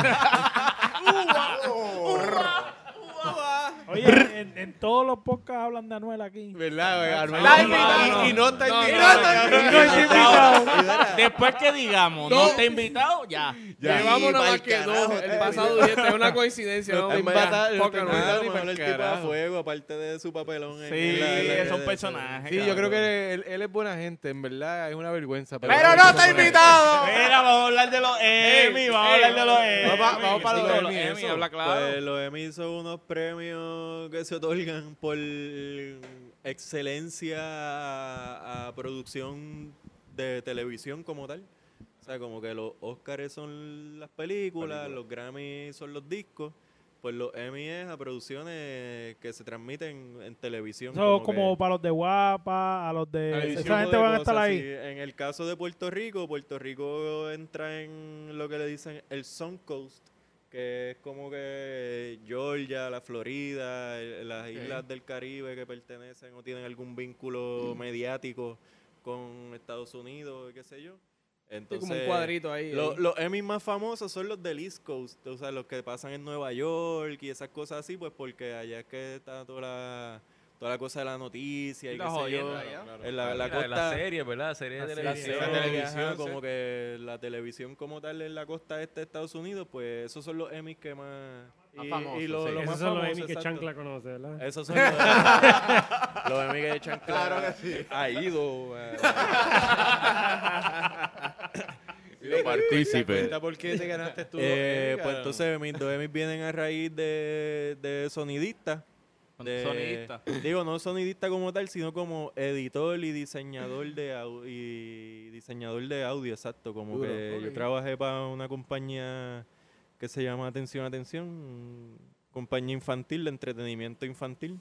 Oye, en, en todos los podcasts hablan de Anuel aquí. ¿Verdad, güey? Anuel. Está Y- invitado. y, y no está No, no, invitado. no, no, cabrón. no, No está invitado. Después que digamos, no está invitado, ya. Ya. Llevamos nada Y más pa'l que dos. carajo, El eh, pasado día es una coincidencia. No ¿no? está En invitado, verdad, no poca está madre. invitado. Ah, ni mejor pa'l el tipo a carajo. fuego, aparte de su papelón. en- Sí, en la- en la- son de- personajes. Sí, yo creo cabrón. que él, él es buena gente, en verdad, es una vergüenza. Pero no está invitado. Mira, vamos a hablar de los Emmy, vamos a hablar de los Emmy. Vamos- vamos para los Sí, Emmy, Emmy, eso. habla claro. Pues los Emmy son unos premios que se otorgan por excelencia a, a producción de televisión como tal. O sea, como que los Oscars son las películas, los Grammy son los discos Pues los Emmy es a producciones que se transmiten en televisión. Eso como como que- para los de Guapa, a los de... Televisión Esa gente de van a estar cosas, ahí. sí. En el caso de Puerto Rico, Puerto Rico entra en lo que le dicen el Sun Coast, que es como que Georgia, la Florida, el- las Ok. islas del Caribe que pertenecen o tienen algún vínculo mediático con Estados Unidos, qué sé yo. Entonces, como un cuadrito ahí, lo- ahí. Los Emmys más famosos son los del East Coast, o sea, los que pasan en Nueva York y esas cosas así, pues porque allá es que está toda la, toda la cosa de la noticia y La qué sé jodienda yo. allá. En la, la La- costa, la serie, ¿verdad? La serie de la televisión. serie, La la televisión, televisión, sí. como que la televisión como tal en la costa este de Estados Unidos, pues esos son los Emmys que más... Más y- famosos, y lo- sí. lo Esos más son los famosos, Emmy que exacto. Chancla conoce, ¿verdad? Esos son los, los Emmy que Chancla Claro que sí. ha ido. eh. Lo partícipe. Cuenta por qué te ganaste tú. Eh, Emmy, pues cabrón. entonces mis dos Emmys vienen a raíz de, de sonidista. De- Sonidista. Digo, no sonidista como tal, sino como editor y diseñador de au- y diseñador de audio, exacto. Como Duro. que yo Ok. trabajé para una compañía que se llama Atención, Atención, compañía infantil de entretenimiento infantil.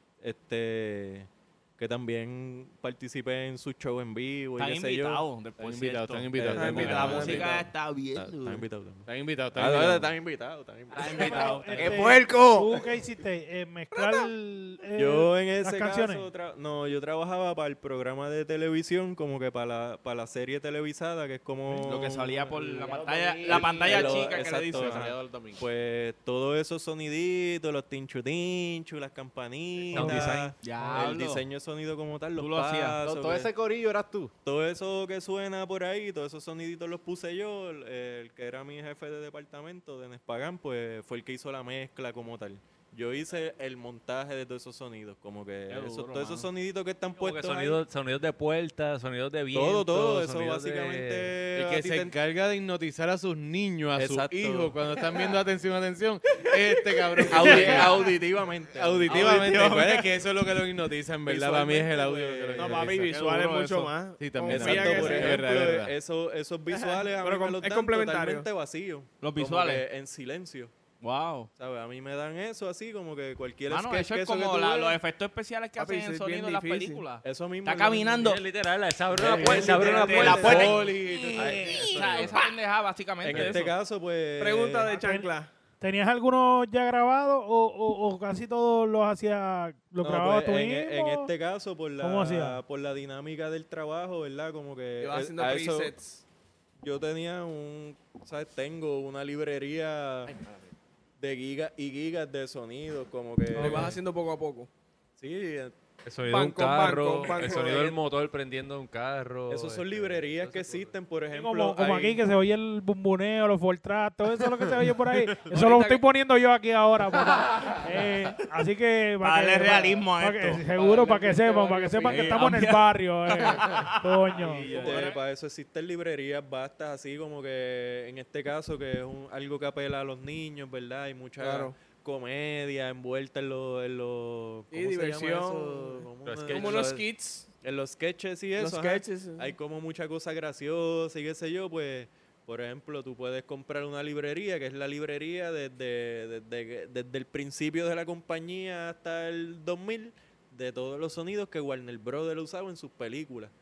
Este que también participé en su show en vivo y Están qué sé yo. invitados, después, Están invitados, cierto. están invitados, Eh, están están invitados. La música invitados. está bien. Están dura. invitados. Están invitados, están Ah, no, invitados. están invitados, están invitados. Está invitado. Este, ¡Qué puerco! ¿Tú qué hiciste? Eh, ¿Mezclar eh, Yo en las ese canciones? caso, tra- no, yo trabajaba para el programa de televisión, como que para la, para la serie televisada, que es como... Lo que salía por la Los pantalla, domingos. la pantalla Lo- chica que le exacto, dicen. ajá. Salía los domingos. Pues todos esos soniditos, los tinchu tinchu, las campanitas, Sound design. el Diablo. diseño de sonido como tal, los Tú lo hacías. pasos, Todo, todo que- ese corillo eras tú. todo eso que suena por ahí, todos esos soniditos los puse yo. El, el que era mi jefe de departamento de Nespagán, pues fue el que hizo la mezcla como tal. Yo hice el montaje de todos esos sonidos, como que Qué esos- duro, todos esos mano. soniditos que están Como que puestos ahí. sonidos, sonidos de puerta, sonidos de viento. Todo, todo, eso sonidos de- básicamente. El a que ti se te- encarga de hipnotizar a sus niños, a Exacto. sus hijos, cuando están viendo atención, atención. Este cabrón. que Audi- llega. auditivamente. Auditivamente. Pues es que eso es lo que lo hipnotiza, en verdad. Para mí es el audio. Visualmente, lo que lo pues, No, papi, hipnotiza. visual es duro mucho eso. más. Sí, también. Confía Exacto, que por ese- es ejemplo, verdad, es verdad. Esos, esos visuales a Pero mí me com- los es dan complementario. totalmente vacíos. Los Como visuales. que en silencio. Wow. ¿Sabes? A mí me dan eso así, como que cualquier Mano, sketch eso que es eso que como tú la- veas, los efectos especiales que Papi, hacen eso en es sonido bien en las difícil. películas. Eso mismo. Está es lo mismo. caminando. Sí, literal, se abre Eh, una puerta, se abre una de puerta. la puerta. Poli, Sí, tú- Ay, o sea, esa pendejada básicamente En este eso. caso, pues... Pregunta de chancla. ¿Tenías algunos ya grabados o, o, o casi todos los hacías, los No, grababas pues, tú en, mismo? en este caso, por ¿Cómo hacía? la, por la dinámica del trabajo, ¿verdad? Como que... Ibas eh, haciendo a eso- presets. yo tenía un... ¿Sabes? Tengo una librería de gigas y gigas de sonidos, como que... Lo vas haciendo poco a poco. Sí, eh, El sonido de un Banco, banco, carro, banco. el sonido del motor prendiendo un carro. esos son este, librerías todas que esas cosas. existen, por Sí, ejemplo... como, como hay- aquí que se oye el bumbuneo, los Fortran, todo eso es lo que se oye por ahí. Eso lo estoy poniendo yo aquí ahora, papá. Eh, así que... Para darle que- realismo a para que- esto. seguro, para que este sepan, para que barrio, sepan sí. que estamos en el barrio. Eh. Coño. Este, para eso existen librerías vastas, así como que en este caso, que es un, algo que apela a los niños, ¿verdad? Hay mucha Claro. comedia envuelta en los... En los Y ¿cómo se llama diversión. eso? ¿Cómo Los una- sketches. Como los skits. En los sketches y eso. Los ajá. sketches. eh. Hay como mucha cosa graciosa y qué sé yo, pues... Por ejemplo, tú puedes comprar una librería, que es la librería desde, desde, desde el principio de la compañía hasta el dos mil, de todos los sonidos que Warner Brothers usaba en sus películas.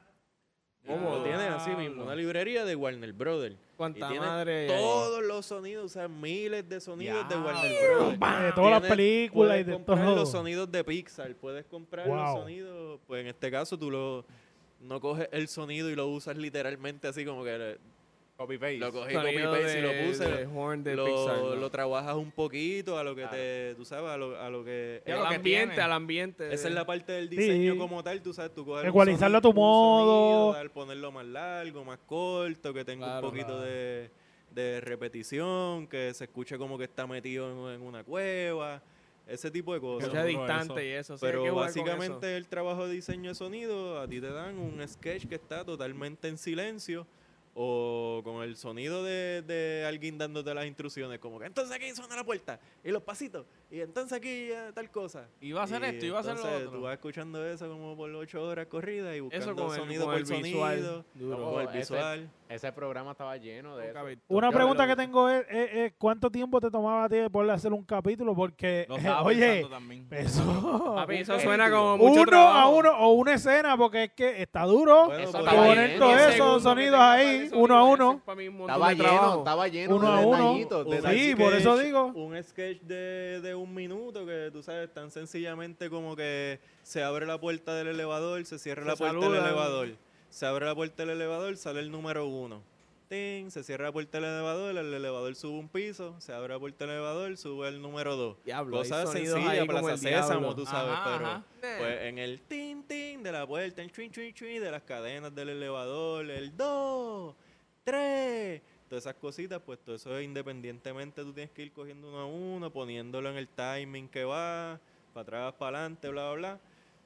¿Cómo? Lo tienes así mismo, una librería de Warner Brothers. Y Cuánta tiene madre hay ahí. todos los sonidos, o sea, miles de sonidos de Diablo. Warner Brothers. De todas las Tienes- películas y puedes de comprar todo. los sonidos de Pixar, puedes comprar Wow. los sonidos, pues en este caso tú lo no coges el sonido y lo usas literalmente así como que Copy paste. lo cogí Sonido copy paste y lo de- puse, de horn de lo, Pixar, ¿no? lo trabajas un poquito a lo que Claro. te, tú sabes, a lo, a lo que Ya Al lo que ambiente, tiene. al ambiente. esa es la parte del Sí. diseño como tal, tú sabes, tú coges un Ecualizarlo a sonido- tu un modo. sonido, dar- ponerlo más largo, más corto, que tenga Claro, un poquito claro. de, de repetición, que se escuche como que está metido en, en una cueva, ese tipo de cosas. Mucha Seguro distante eso. y eso. sí, hay Pero que jugar con básicamente el trabajo de diseño de sonido, a ti te dan un sketch que está totalmente en silencio o con el sonido de, de alguien dándote las instrucciones, como que entonces aquí suena la puerta y los pasitos y entonces aquí ya tal cosa. Iba a hacer esto, iba a hacer lo entonces otro. Tú vas escuchando eso como por ocho horas corridas y buscando con el- sonido con por el visual, sonido, duro. con el Ese- visual. Ese programa estaba lleno de eso. Una Yo pregunta lo- que tengo es, es- es ¿cuánto tiempo te tomaba a ti poder hacer un capítulo? Porque, Lo eh, estaba oye, pensando también. eso... Papi, eso un suena capítulo. como mucho Uno trabajo. a uno o una escena, porque es que está duro. Bueno, Eso por estaba ahí- poner lleno. todos diez esos segundos que sonidos tenga ahí, para el uno a sonido, uno. eso es para mí un montón Estaba de lleno, trabajo. estaba lleno Uno de a uno. detallitos. Un detallitos. Sí, por eso sketch- digo. Un sketch de, de un minuto que tú sabes, tan sencillamente como que se abre la puerta del elevador, se cierra Se la puerta saludan. del elevador. Se abre la puerta del elevador, sale el número uno. Ting, se cierra la puerta del elevador, el elevador sube un piso, se abre la puerta del elevador, sube el número dos. Diablo, hay Cosas sonidos sencillas, ahí como Plaza el Sésamo, diablo. tú sabes, Ajá, pero ajá. pues en el tin tin de la puerta, el chuin chuin chuin de las cadenas del elevador, el dos, tres, todas esas cositas, pues todo eso es independientemente, tú tienes que ir cogiendo uno a uno, poniéndolo en el timing que va, para atrás, para adelante, bla, bla, bla.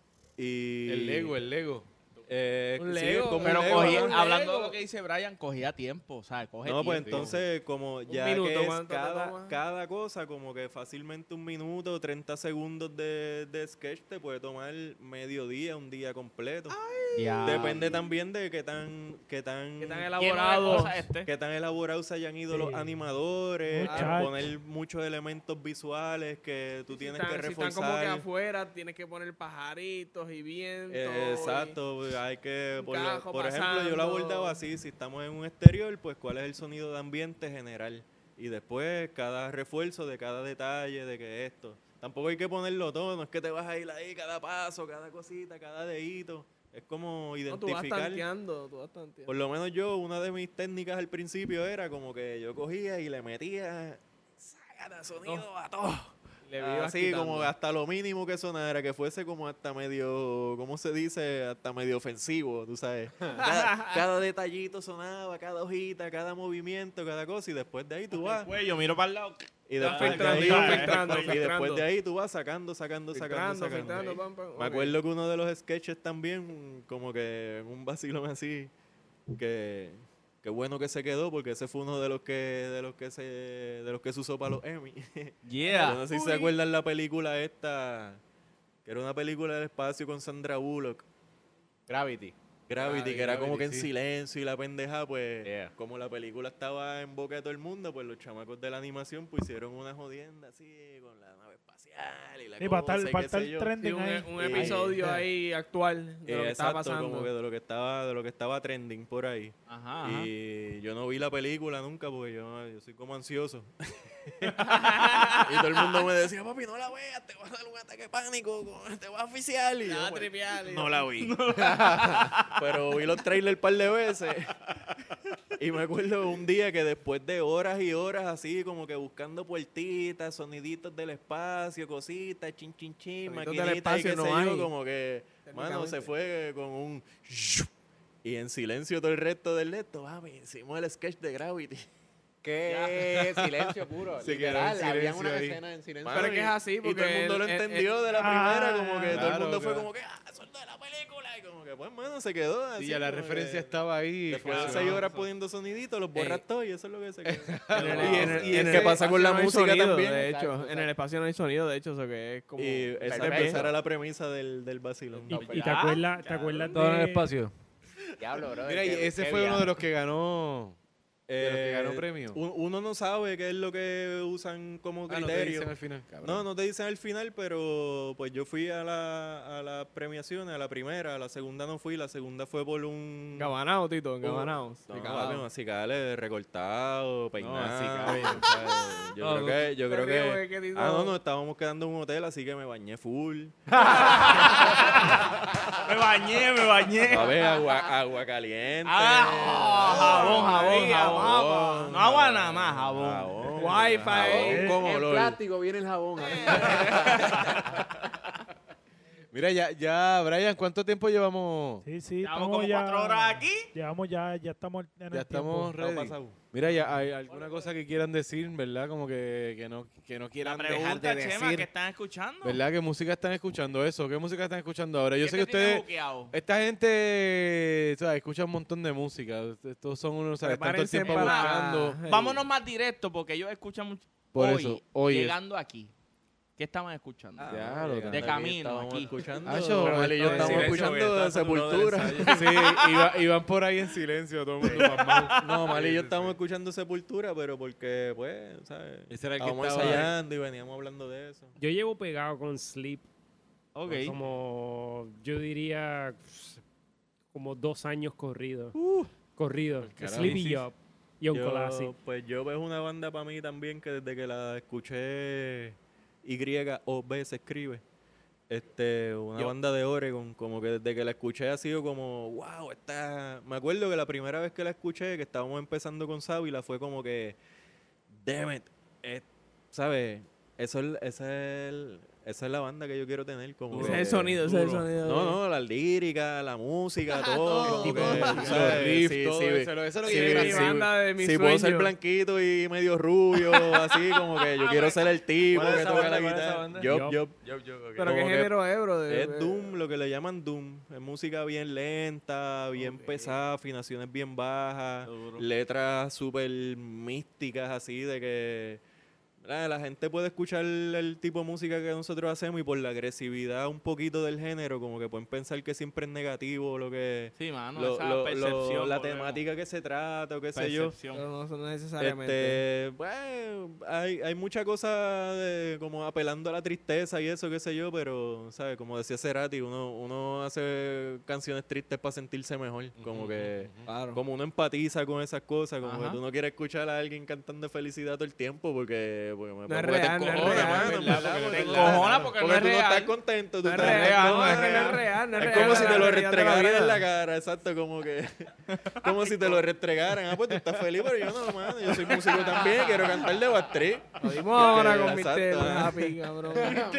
Y El Lego, el Lego. eh, Un sí, Lego, es como Pero un Lego, cogía- ajá. hablando de lo que dice Brian, cogía tiempo, o sea, coge No, pues tiempo. entonces, como ya minuto, que es ¿cuánto te cada, toma? cada cosa, como que fácilmente un minuto, treinta segundos de, de sketch te puede tomar medio día, un día completo. Ya. Depende también de qué tan, qué tan, Qué tan Lleno de elaborado. cosas este. qué tan elaborados se hayan ido Sí. los animadores, Muchacho. en poner muchos elementos visuales que tú Si tienes están- que si están como que reforzar. afuera, tienes que poner pajaritos y vientos. Eh, exacto, pues, hay que, un por, lo- cajo por ejemplo, yo lo pasando. abordaba así, si estamos en un exterior, pues cuál es el sonido de ambiente general. Y después cada refuerzo de cada detalle, de que esto. Tampoco hay que ponerlo todo, no es que te vas a ir ahí cada paso, cada cosita, cada dedito. Es como No, tú vas identificar. tanteando, tú vas tanteando. Por lo menos yo, una de mis técnicas al principio era como que yo cogía y le metía sácate sonido a todo. Le ibas Así quitando. como hasta lo mínimo que sonara, que fuese como hasta medio, ¿cómo se dice? Hasta medio ofensivo, tú sabes. Cada, cada detallito sonaba, cada hojita, cada movimiento, cada cosa, y después de ahí tú vas. Después yo miro para el lado. Y Vas después, de filtrando, ahí, vas filtrando, y después filtrando. de ahí tú vas sacando, sacando, sacando, Filtrando, sacando. filtrando, pam, pam. Me Ok. acuerdo que uno de los sketches también, como que en un vacilón así, que qué bueno que se quedó, porque ese fue uno de los que de los que se de los que se usó para los Emmy. Yeah. Yo no sé si se acuerdan la película esta, que era una película del espacio con Sandra Bullock. Gravity. Gravity, Ah, que era como Gravity, que en sí. silencio y la pendeja, pues, Yeah. como la película estaba en boca de todo el mundo, pues los chamacos de la animación pues hicieron una jodienda así, con la nave espacial y la Y para cosa, estar, y para qué estar sé yo. trending Sí, un, ahí. un Sí. episodio ahí actual de Eh, lo que estaba exacto, pasando. como que de lo que estaba, de lo que estaba trending por ahí. Ajá, ajá. Y yo no vi la película nunca porque yo, yo soy como ansioso. Y todo el mundo me decía, papi, no la veas, te va a dar un ataque de pánico, te vas a oficiar. Y Te yo, vas a pues, tripear, y- no la vi. Pero vi los trailers un par de veces. Y me acuerdo un día que después de horas y horas así, como que buscando puertitas, soniditos del espacio, cositas, chin, chin, chin, Soniditos del maquinitas y espacio qué no sé yo, hay, como que, mano, se técnicamente. fue con un... Y en silencio todo el resto del esto, mami, hicimos el sketch de Gravity. ¿Qué? Silencio puro. Se Literal, quedó en habían silencio unas ahí. escenas en silencio. Mano, Pero es que es así, y todo porque el mundo lo el- el- entendió de la Ah, primera, como que todo el claro, mundo fue claro. como que, ah, eso es de la película, y como que, pues, mano, se quedó así. Sí, ya la como referencia que estaba ahí. Después de claro. seis horas poniendo soniditos, los borras todos y eso es lo que se quedó. En el- Y en el- es- y en es el que pasa con la espacio no hay música sonido, también. De hecho, Exacto, en el exacto. espacio no hay sonido, de hecho, eso que es como... Y esa, Perfecto. esa era la premisa del, del vacilón. Y, No, y te Ah, acuerdas, te acuerdas Todo en el de... espacio. Diablo, bro. Mira, y ese fue uno de los que ganó. De los que ganó premio. un- Uno no sabe qué es lo que usan como Ah, no te criterio. dicen al final, cabrón. No, no te dicen al final, pero pues yo fui a la, a las premiaciones, a la primera, a la segunda no fui, la segunda fue por un... Gabanao, Tito, un- Gabanao. No, papi, un acicale recortado, peinado. así ¿sabes? Yo No, creo que... Yo te creo río que porque, Tito- ah, no, no, estábamos quedando en un hotel, así que me bañé full. Me bañé, me bañé. A ver, agua, agua caliente. Ah, jabón, jabón, María, jabón. jabón, No agua nada más, jabón. Jabón, Wi-Fi. jabón como En olor. plástico viene el jabón. Mira, ya, ya, Brian, ¿cuánto tiempo llevamos? Sí, sí, Llevamos estamos como ya... cuatro horas aquí. Llevamos ya, ya estamos en el Ya estamos tiempo. ready. pasado. Mira, ya hay alguna cosa que quieran decir, ¿verdad? Como que, que no, que no La quieran dejar pregunta, de Chema, decir. que están escuchando. ¿Verdad? ¿Qué música están escuchando eso? ¿Qué música están escuchando ahora? Yo ¿Qué sé que te tiene ustedes, buqueado? esta gente, ¿sabes? Escucha un montón de música. Estos son unos, ¿sabes? Están todo el Prepárense tiempo para- buscando. Hey. Vámonos más directo porque ellos escuchan mucho. Por hoy, eso, hoy es- llegando aquí. ¿Qué estaban escuchando? Ya, lo de camino aquí. escuchando. Acho, Mal y yo en estamos silencio, escuchando Sepultura. Sí, iba- iban por ahí en silencio, todo el mundo pasmado. No, Mal y Sí, yo sí, estamos sí. escuchando Sepultura, pero porque, pues, ¿sabes? Ese era el que Estábamos estaba ahí. ensayando y veníamos hablando de eso. Yo llevo pegado con Sleep. Ok. Como, yo diría, como dos años corridos. Corridos. carajo. Sleep Sí, y sí. Up. Y un Yo, Classic. Pues yo es una banda para mí también que desde que la escuché Y O B se escribe. Este, una Yo- banda de Oregon, como que desde que la escuché ha sido como, wow, esta... Me acuerdo que la primera vez que la escuché, que estábamos empezando con Sábila, fue como que, damn it, eh, ¿sabes? Eso es, ese es el- esa es la banda que yo quiero tener. Como Ese que- es el sonido, ese es el duro. sonido. No, no, la lírica, la música, todo. como tipo, que, los ¿sabes? riffs, Sí, todo sí, eso, eso es lo que sí, quiero sí, mi banda de mis si puedo ser sueños. blanquito y medio rubio, así como que yo quiero ser el tipo ¿Cuál es que esa toca banda? la ¿Cuál es esa guitarra. banda? Yup, Yup. yup. Yo, yo, ok. Pero Como qué que género es, bro. De- Es doom, lo que le llaman doom. Es música bien lenta, bien pesada, afinaciones bien bajas, Seguro. letras súper místicas así de que ¿verdad? La gente puede escuchar el tipo de música que nosotros hacemos y por la agresividad un poquito del género, como que pueden pensar que siempre es negativo lo que... Sí, mano, lo- esa lo- lo- percepción. la volvemos. temática que se trata o qué sé yo. Percepción. Pero no, no necesariamente. Este, bueno, hay, hay mucha cosa de, como apelando a la tristeza y eso, qué sé yo, pero, ¿sabes? Como decía Cerati, uno, uno hace canciones tristes para sentirse mejor. Como que, Claro. como uno empatiza con esas cosas, como Ajá. que tú no quieres escuchar a alguien cantando felicidad todo el tiempo porque, porque, me- No es porque te real, no es encojona, real, mano, ¿verdad? ¿verdad? Porque Porque te tú- encojona porque no es tú no real. estás contento. Tú No es estás- real, como- no es real, no es real, no es es real, como si la te lo realidad de la restregaran en vida. la cara, exacto, como que como si te lo restregaran. Ah, pues tú estás feliz, pero yo no, mano, yo soy músico también, quiero cantar de Backstreet. Lo dimos ahora con Exacto, mister ajá. Happy, cabrón.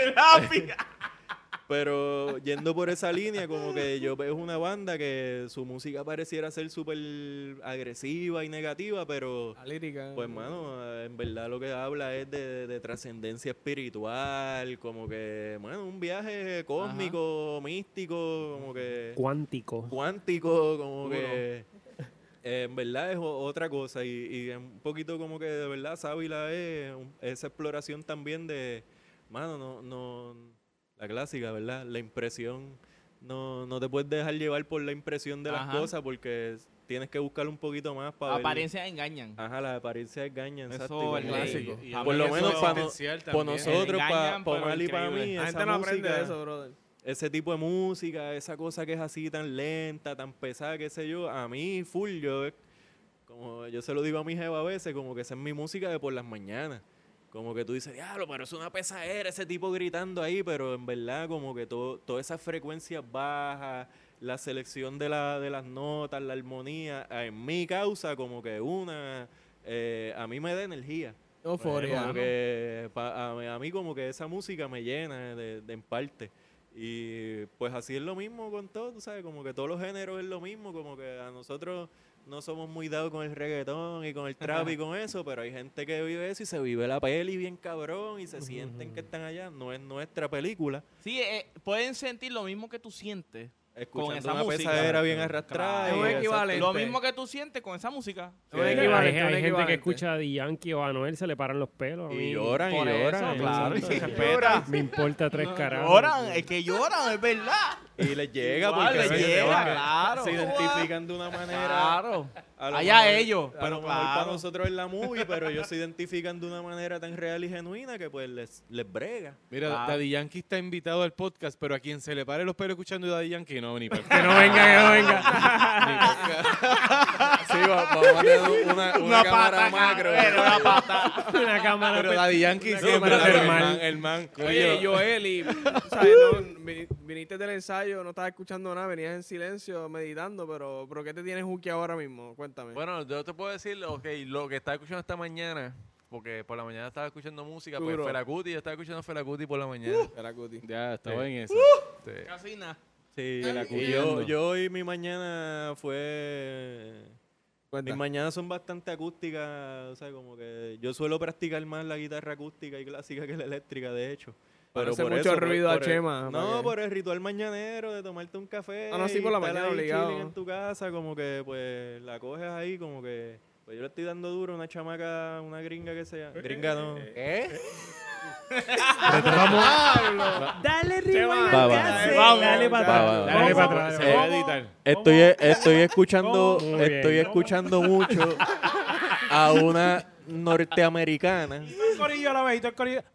Pero yendo por esa línea, como que yo veo una banda que su música pareciera ser súper agresiva y negativa, pero La lírica. pues, mano, en verdad lo que habla es de, de trascendencia espiritual, como que, bueno, un viaje cósmico, místico, como que Cuántico. cuántico, como que eh, en verdad es o- otra cosa y, y un poquito como que de verdad Sábila es un- esa exploración también de, mano, no, no, la clásica, ¿verdad? La impresión, no, no te puedes dejar llevar por la impresión de las Ajá. cosas porque tienes que buscar un poquito más para ver. Apariencias engañan. Ajá, las apariencias engañan, Eso exacto. es como clásico. que- Y- y por lo eso menos es para potencial por también. nosotros, Engañan, para pero Mal y para mí, increíble. La esa gente no aprende música- de eso, brother. ese tipo de música, esa cosa que es así tan lenta, tan pesada, qué sé yo, a mí full, yo es- como yo se lo digo a mi jeva a veces, como que esa es mi música de por las mañanas. Como que tú dices, diablo, pero es una pesadera ese tipo gritando ahí, pero en verdad como que todo, todas esas frecuencias bajas, la selección de, la, de las notas, la armonía, en mi causa como que una, eh, a mí me da energía. Euforia. Como que pa- a, mí- a mí como que esa música me llena de, de en parte. Y pues así es lo mismo con todo, tú sabes, como que todos los géneros es lo mismo, como que a nosotros no somos muy dados con el reggaetón y con el trap y con eso, pero hay gente que vive eso y se vive la peli bien cabrón y se sienten que están allá. No es nuestra película. Sí, eh, pueden sentir lo mismo que tú sientes con Escuchando esa una música. pesadera bien arrastrada. Es un y exacto. equivalente. Lo mismo que tú sientes con esa música. Es un Sí. Hay, equivalente, hay un gente que equivalente. escucha a The Yankee o a Noel, se le paran los pelos. a Y mí lloran, y Por eso, lloran. claro, y exacto. se respeta. Me importa tres carajos. Lloran, es que lloran, es verdad. Y les llega Igual, porque les se, llega, claro. se identifican de una manera. Claro. A lo Allá mejor- ellos, a pero lo mejor claro. para nosotros es la movie, pero ellos se identifican de una manera tan real y genuina que pues les, les brega. Mira, Ah. Daddy Yankee está invitado al podcast, pero a quien se le pare los pelos escuchando Daddy Yankee, no, ni para Que no venga, que no venga. Sí, va- vamos a tener una, una, cámara macro. Una pata. Una cámara. Pero Daddy Yankee una siempre, cámara el termal. man, el man. Oye, coño, Joel, y, ¿sabes? No, vini- viniste del ensayo, no estabas escuchando nada, venías en silencio, meditando, pero, pero ¿qué te tienes Juki ahora mismo? Cuéntame. Bueno, yo te puedo decir, ok, lo que estaba escuchando esta mañana, porque por la mañana estaba escuchando música, pues Duro. Fela Kuti, yo estaba escuchando Fela Kuti por la mañana. Era Cuti. Ya, estaba Sí. en eso. Sí. Casi nada. Sí, la y cubriendo. yo, yo hoy mi mañana fue... Cuenta. Mis mañanas son bastante acústicas, o sea, como que yo suelo practicar más la guitarra acústica y clásica que la eléctrica, de hecho. Para Pero hacer por mucho eso, por- ruido a por el- Chema, para No, que- por el ritual mañanero de tomarte un café. Ah, no, sí, por la y estar mañana, ahí obligado. chilling en tu casa, como que pues la coges ahí, como que Pues yo le estoy dando duro a una chamaca, una gringa que sea. Gringa no. ¿Qué? Vamos. Dale, rewind Va, al va. cassette. Vamos, Dale para va, atrás. va. Dale para Vamos. atrás. Se va a editar. Estoy, estoy escuchando, Muy bien. estoy escuchando mucho a una norteamericana El corillo a la vez, y todo el corillo.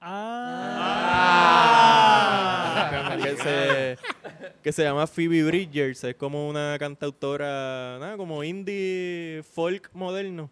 Ah. que, se, que se llama Phoebe Bridgers. Es como una cantautora, nada, como indie folk moderno.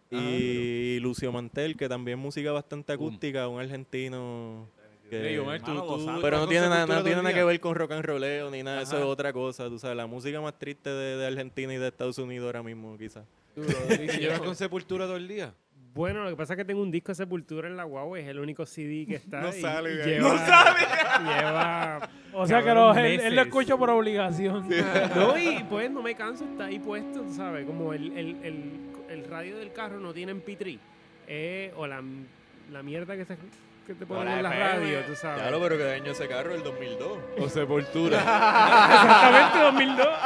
Y Lucio Mantel, que también música bastante acústica, un argentino. Que, Ey, Omar, tú- tú- pero no tú tiene, haces nada, cultura no todo tiene el nada día. que ver con rock and rolleo ni nada, eso es Ajá. otra cosa. Tú sabes, la música más triste de, de Argentina y de Estados Unidos ahora mismo, quizás. ¿Y llevas con Sepultura todo el día? Bueno, lo que pasa es que tengo un disco de Sepultura en la guagua, es el único C D que está. No y- sale y de ahí. lleva, ¡No sale! Lleva. O sea que cabrón, lo- él, él lo meses. escucha por obligación. No, y pues no me canso, está ahí puesto, tú sabes, como el, el, el, el radio del carro no tiene M P tres. Eh, o la, la mierda que, se, que te ponen O la en la F M. radio, tú sabes. Claro, pero ¿qué año ese carro? El dos mil dos. O Sepultura. Exactamente, dos mil dos.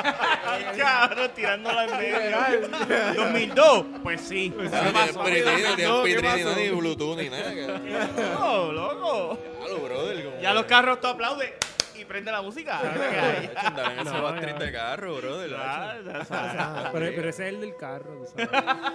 Cabrón, tirándola en medio. ¿dos mil dos? Pues sí. No ¿Qué tiene pasó? P tres, no tiene No, P ¿qué tres, ni pasó? nada, ni Bluetooth, ni nada. No, loco. Claro, brother. como Ya que- los carros tú aplaudes y prende la música. Chacho, andar en ese No, Backstreet ya. de carro, brother. Ah, chacho. ya O sea, pero, pero ese es el del carro, tú sabes.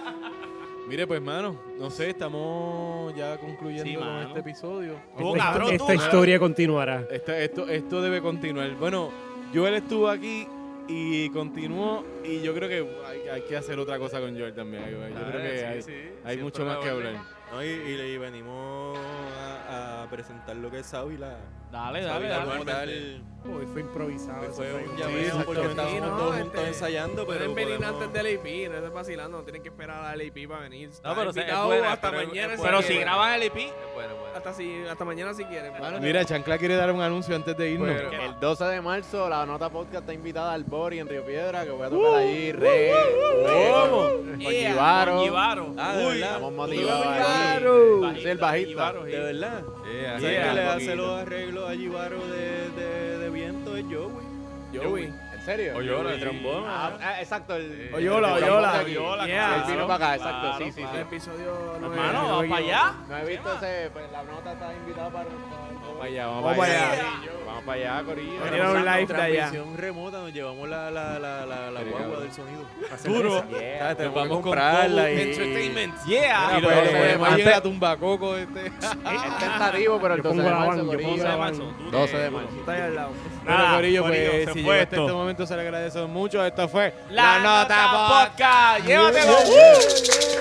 Mire, pues, mano, no sé, estamos ya concluyendo Sí, con mano. este episodio. Estuvo Esta- cabrón, esta tú. historia continuará. Esta- esto, esto debe continuar. Bueno, Joel estuvo aquí y continuó y yo creo que hay, hay que hacer otra cosa con Joel también. Yo Ah, creo que sí, hay, sí, hay siempre mucho más la que orden. hablar. No, y, y, y venimos a, a presentar lo que es Sábila. Dale, Sábila dale, como dale. tal. Hoy fue improvisado. Hoy eso fue un fue- llameo porque exactamente. estábamos Sí, no, todos este, juntos ensayando, pero Pueden venir podemos- antes del A P, no es vacilando, no tienen que esperar al A P para venir. No, pero Está es invitado buena, hasta pero es- mañana. es buena. Pero si quieren. graban el E P, Hasta, si, hasta mañana si quieren. Mira, Chancla quiere dar un anuncio antes de irnos. El doce de marzo, la Nota Podcast está invitada al Bori en Río Piedra, que voy a tocar allí re, re- ¿Cómo? con Yeah, Givaro. con Givaro. Ah, de Uy, verdad. Estamos ¿Tú motivados tocas ahí. Givaro? Yo soy el bajista. Givaro, De verdad. Yeah, ¿Sabes yeah. que le hace Poquito. los arreglos a Givaro de, de, de viento? Es Joey. Joey. ¿En serio? Oyola, el trombón. Ah, ah, exacto. El, Oyola, el Oyola. trombón de aquí. Oyola, Yeah. Él vino para acá, Claro, exacto. Sí, sí, El sí. episodio nueve. Hermano, no vamos me para equivoco. allá. No he visto ese, pues la Nota está invitada para... Vamos para allá, vamos, Vamos para allá. allá. Vamos para allá, Corillo. Vamos a tirar un live de allá. Transmisión remota, nos llevamos la, la, la, la, la Qué guagua cabrón. del sonido. Duro. ¿Sabes? Tenemos que vamos con comprarla Coco y... Entertainment. Yeah. Y lo pues, lo ponemos ahí en antes- la tumbacoco este. Es tentativo, pero el Yo doce pongo de la marzo, van, yo Corillo. pongo la van. doce de marzo. Está ahí al lado. Bueno, Nada, Corillo, Corillo, pues se si fue llegó hasta esto. este momento se le agradece mucho. Esto fue La Nota Podcast. Llévatelo. Yeah. ¡Uh!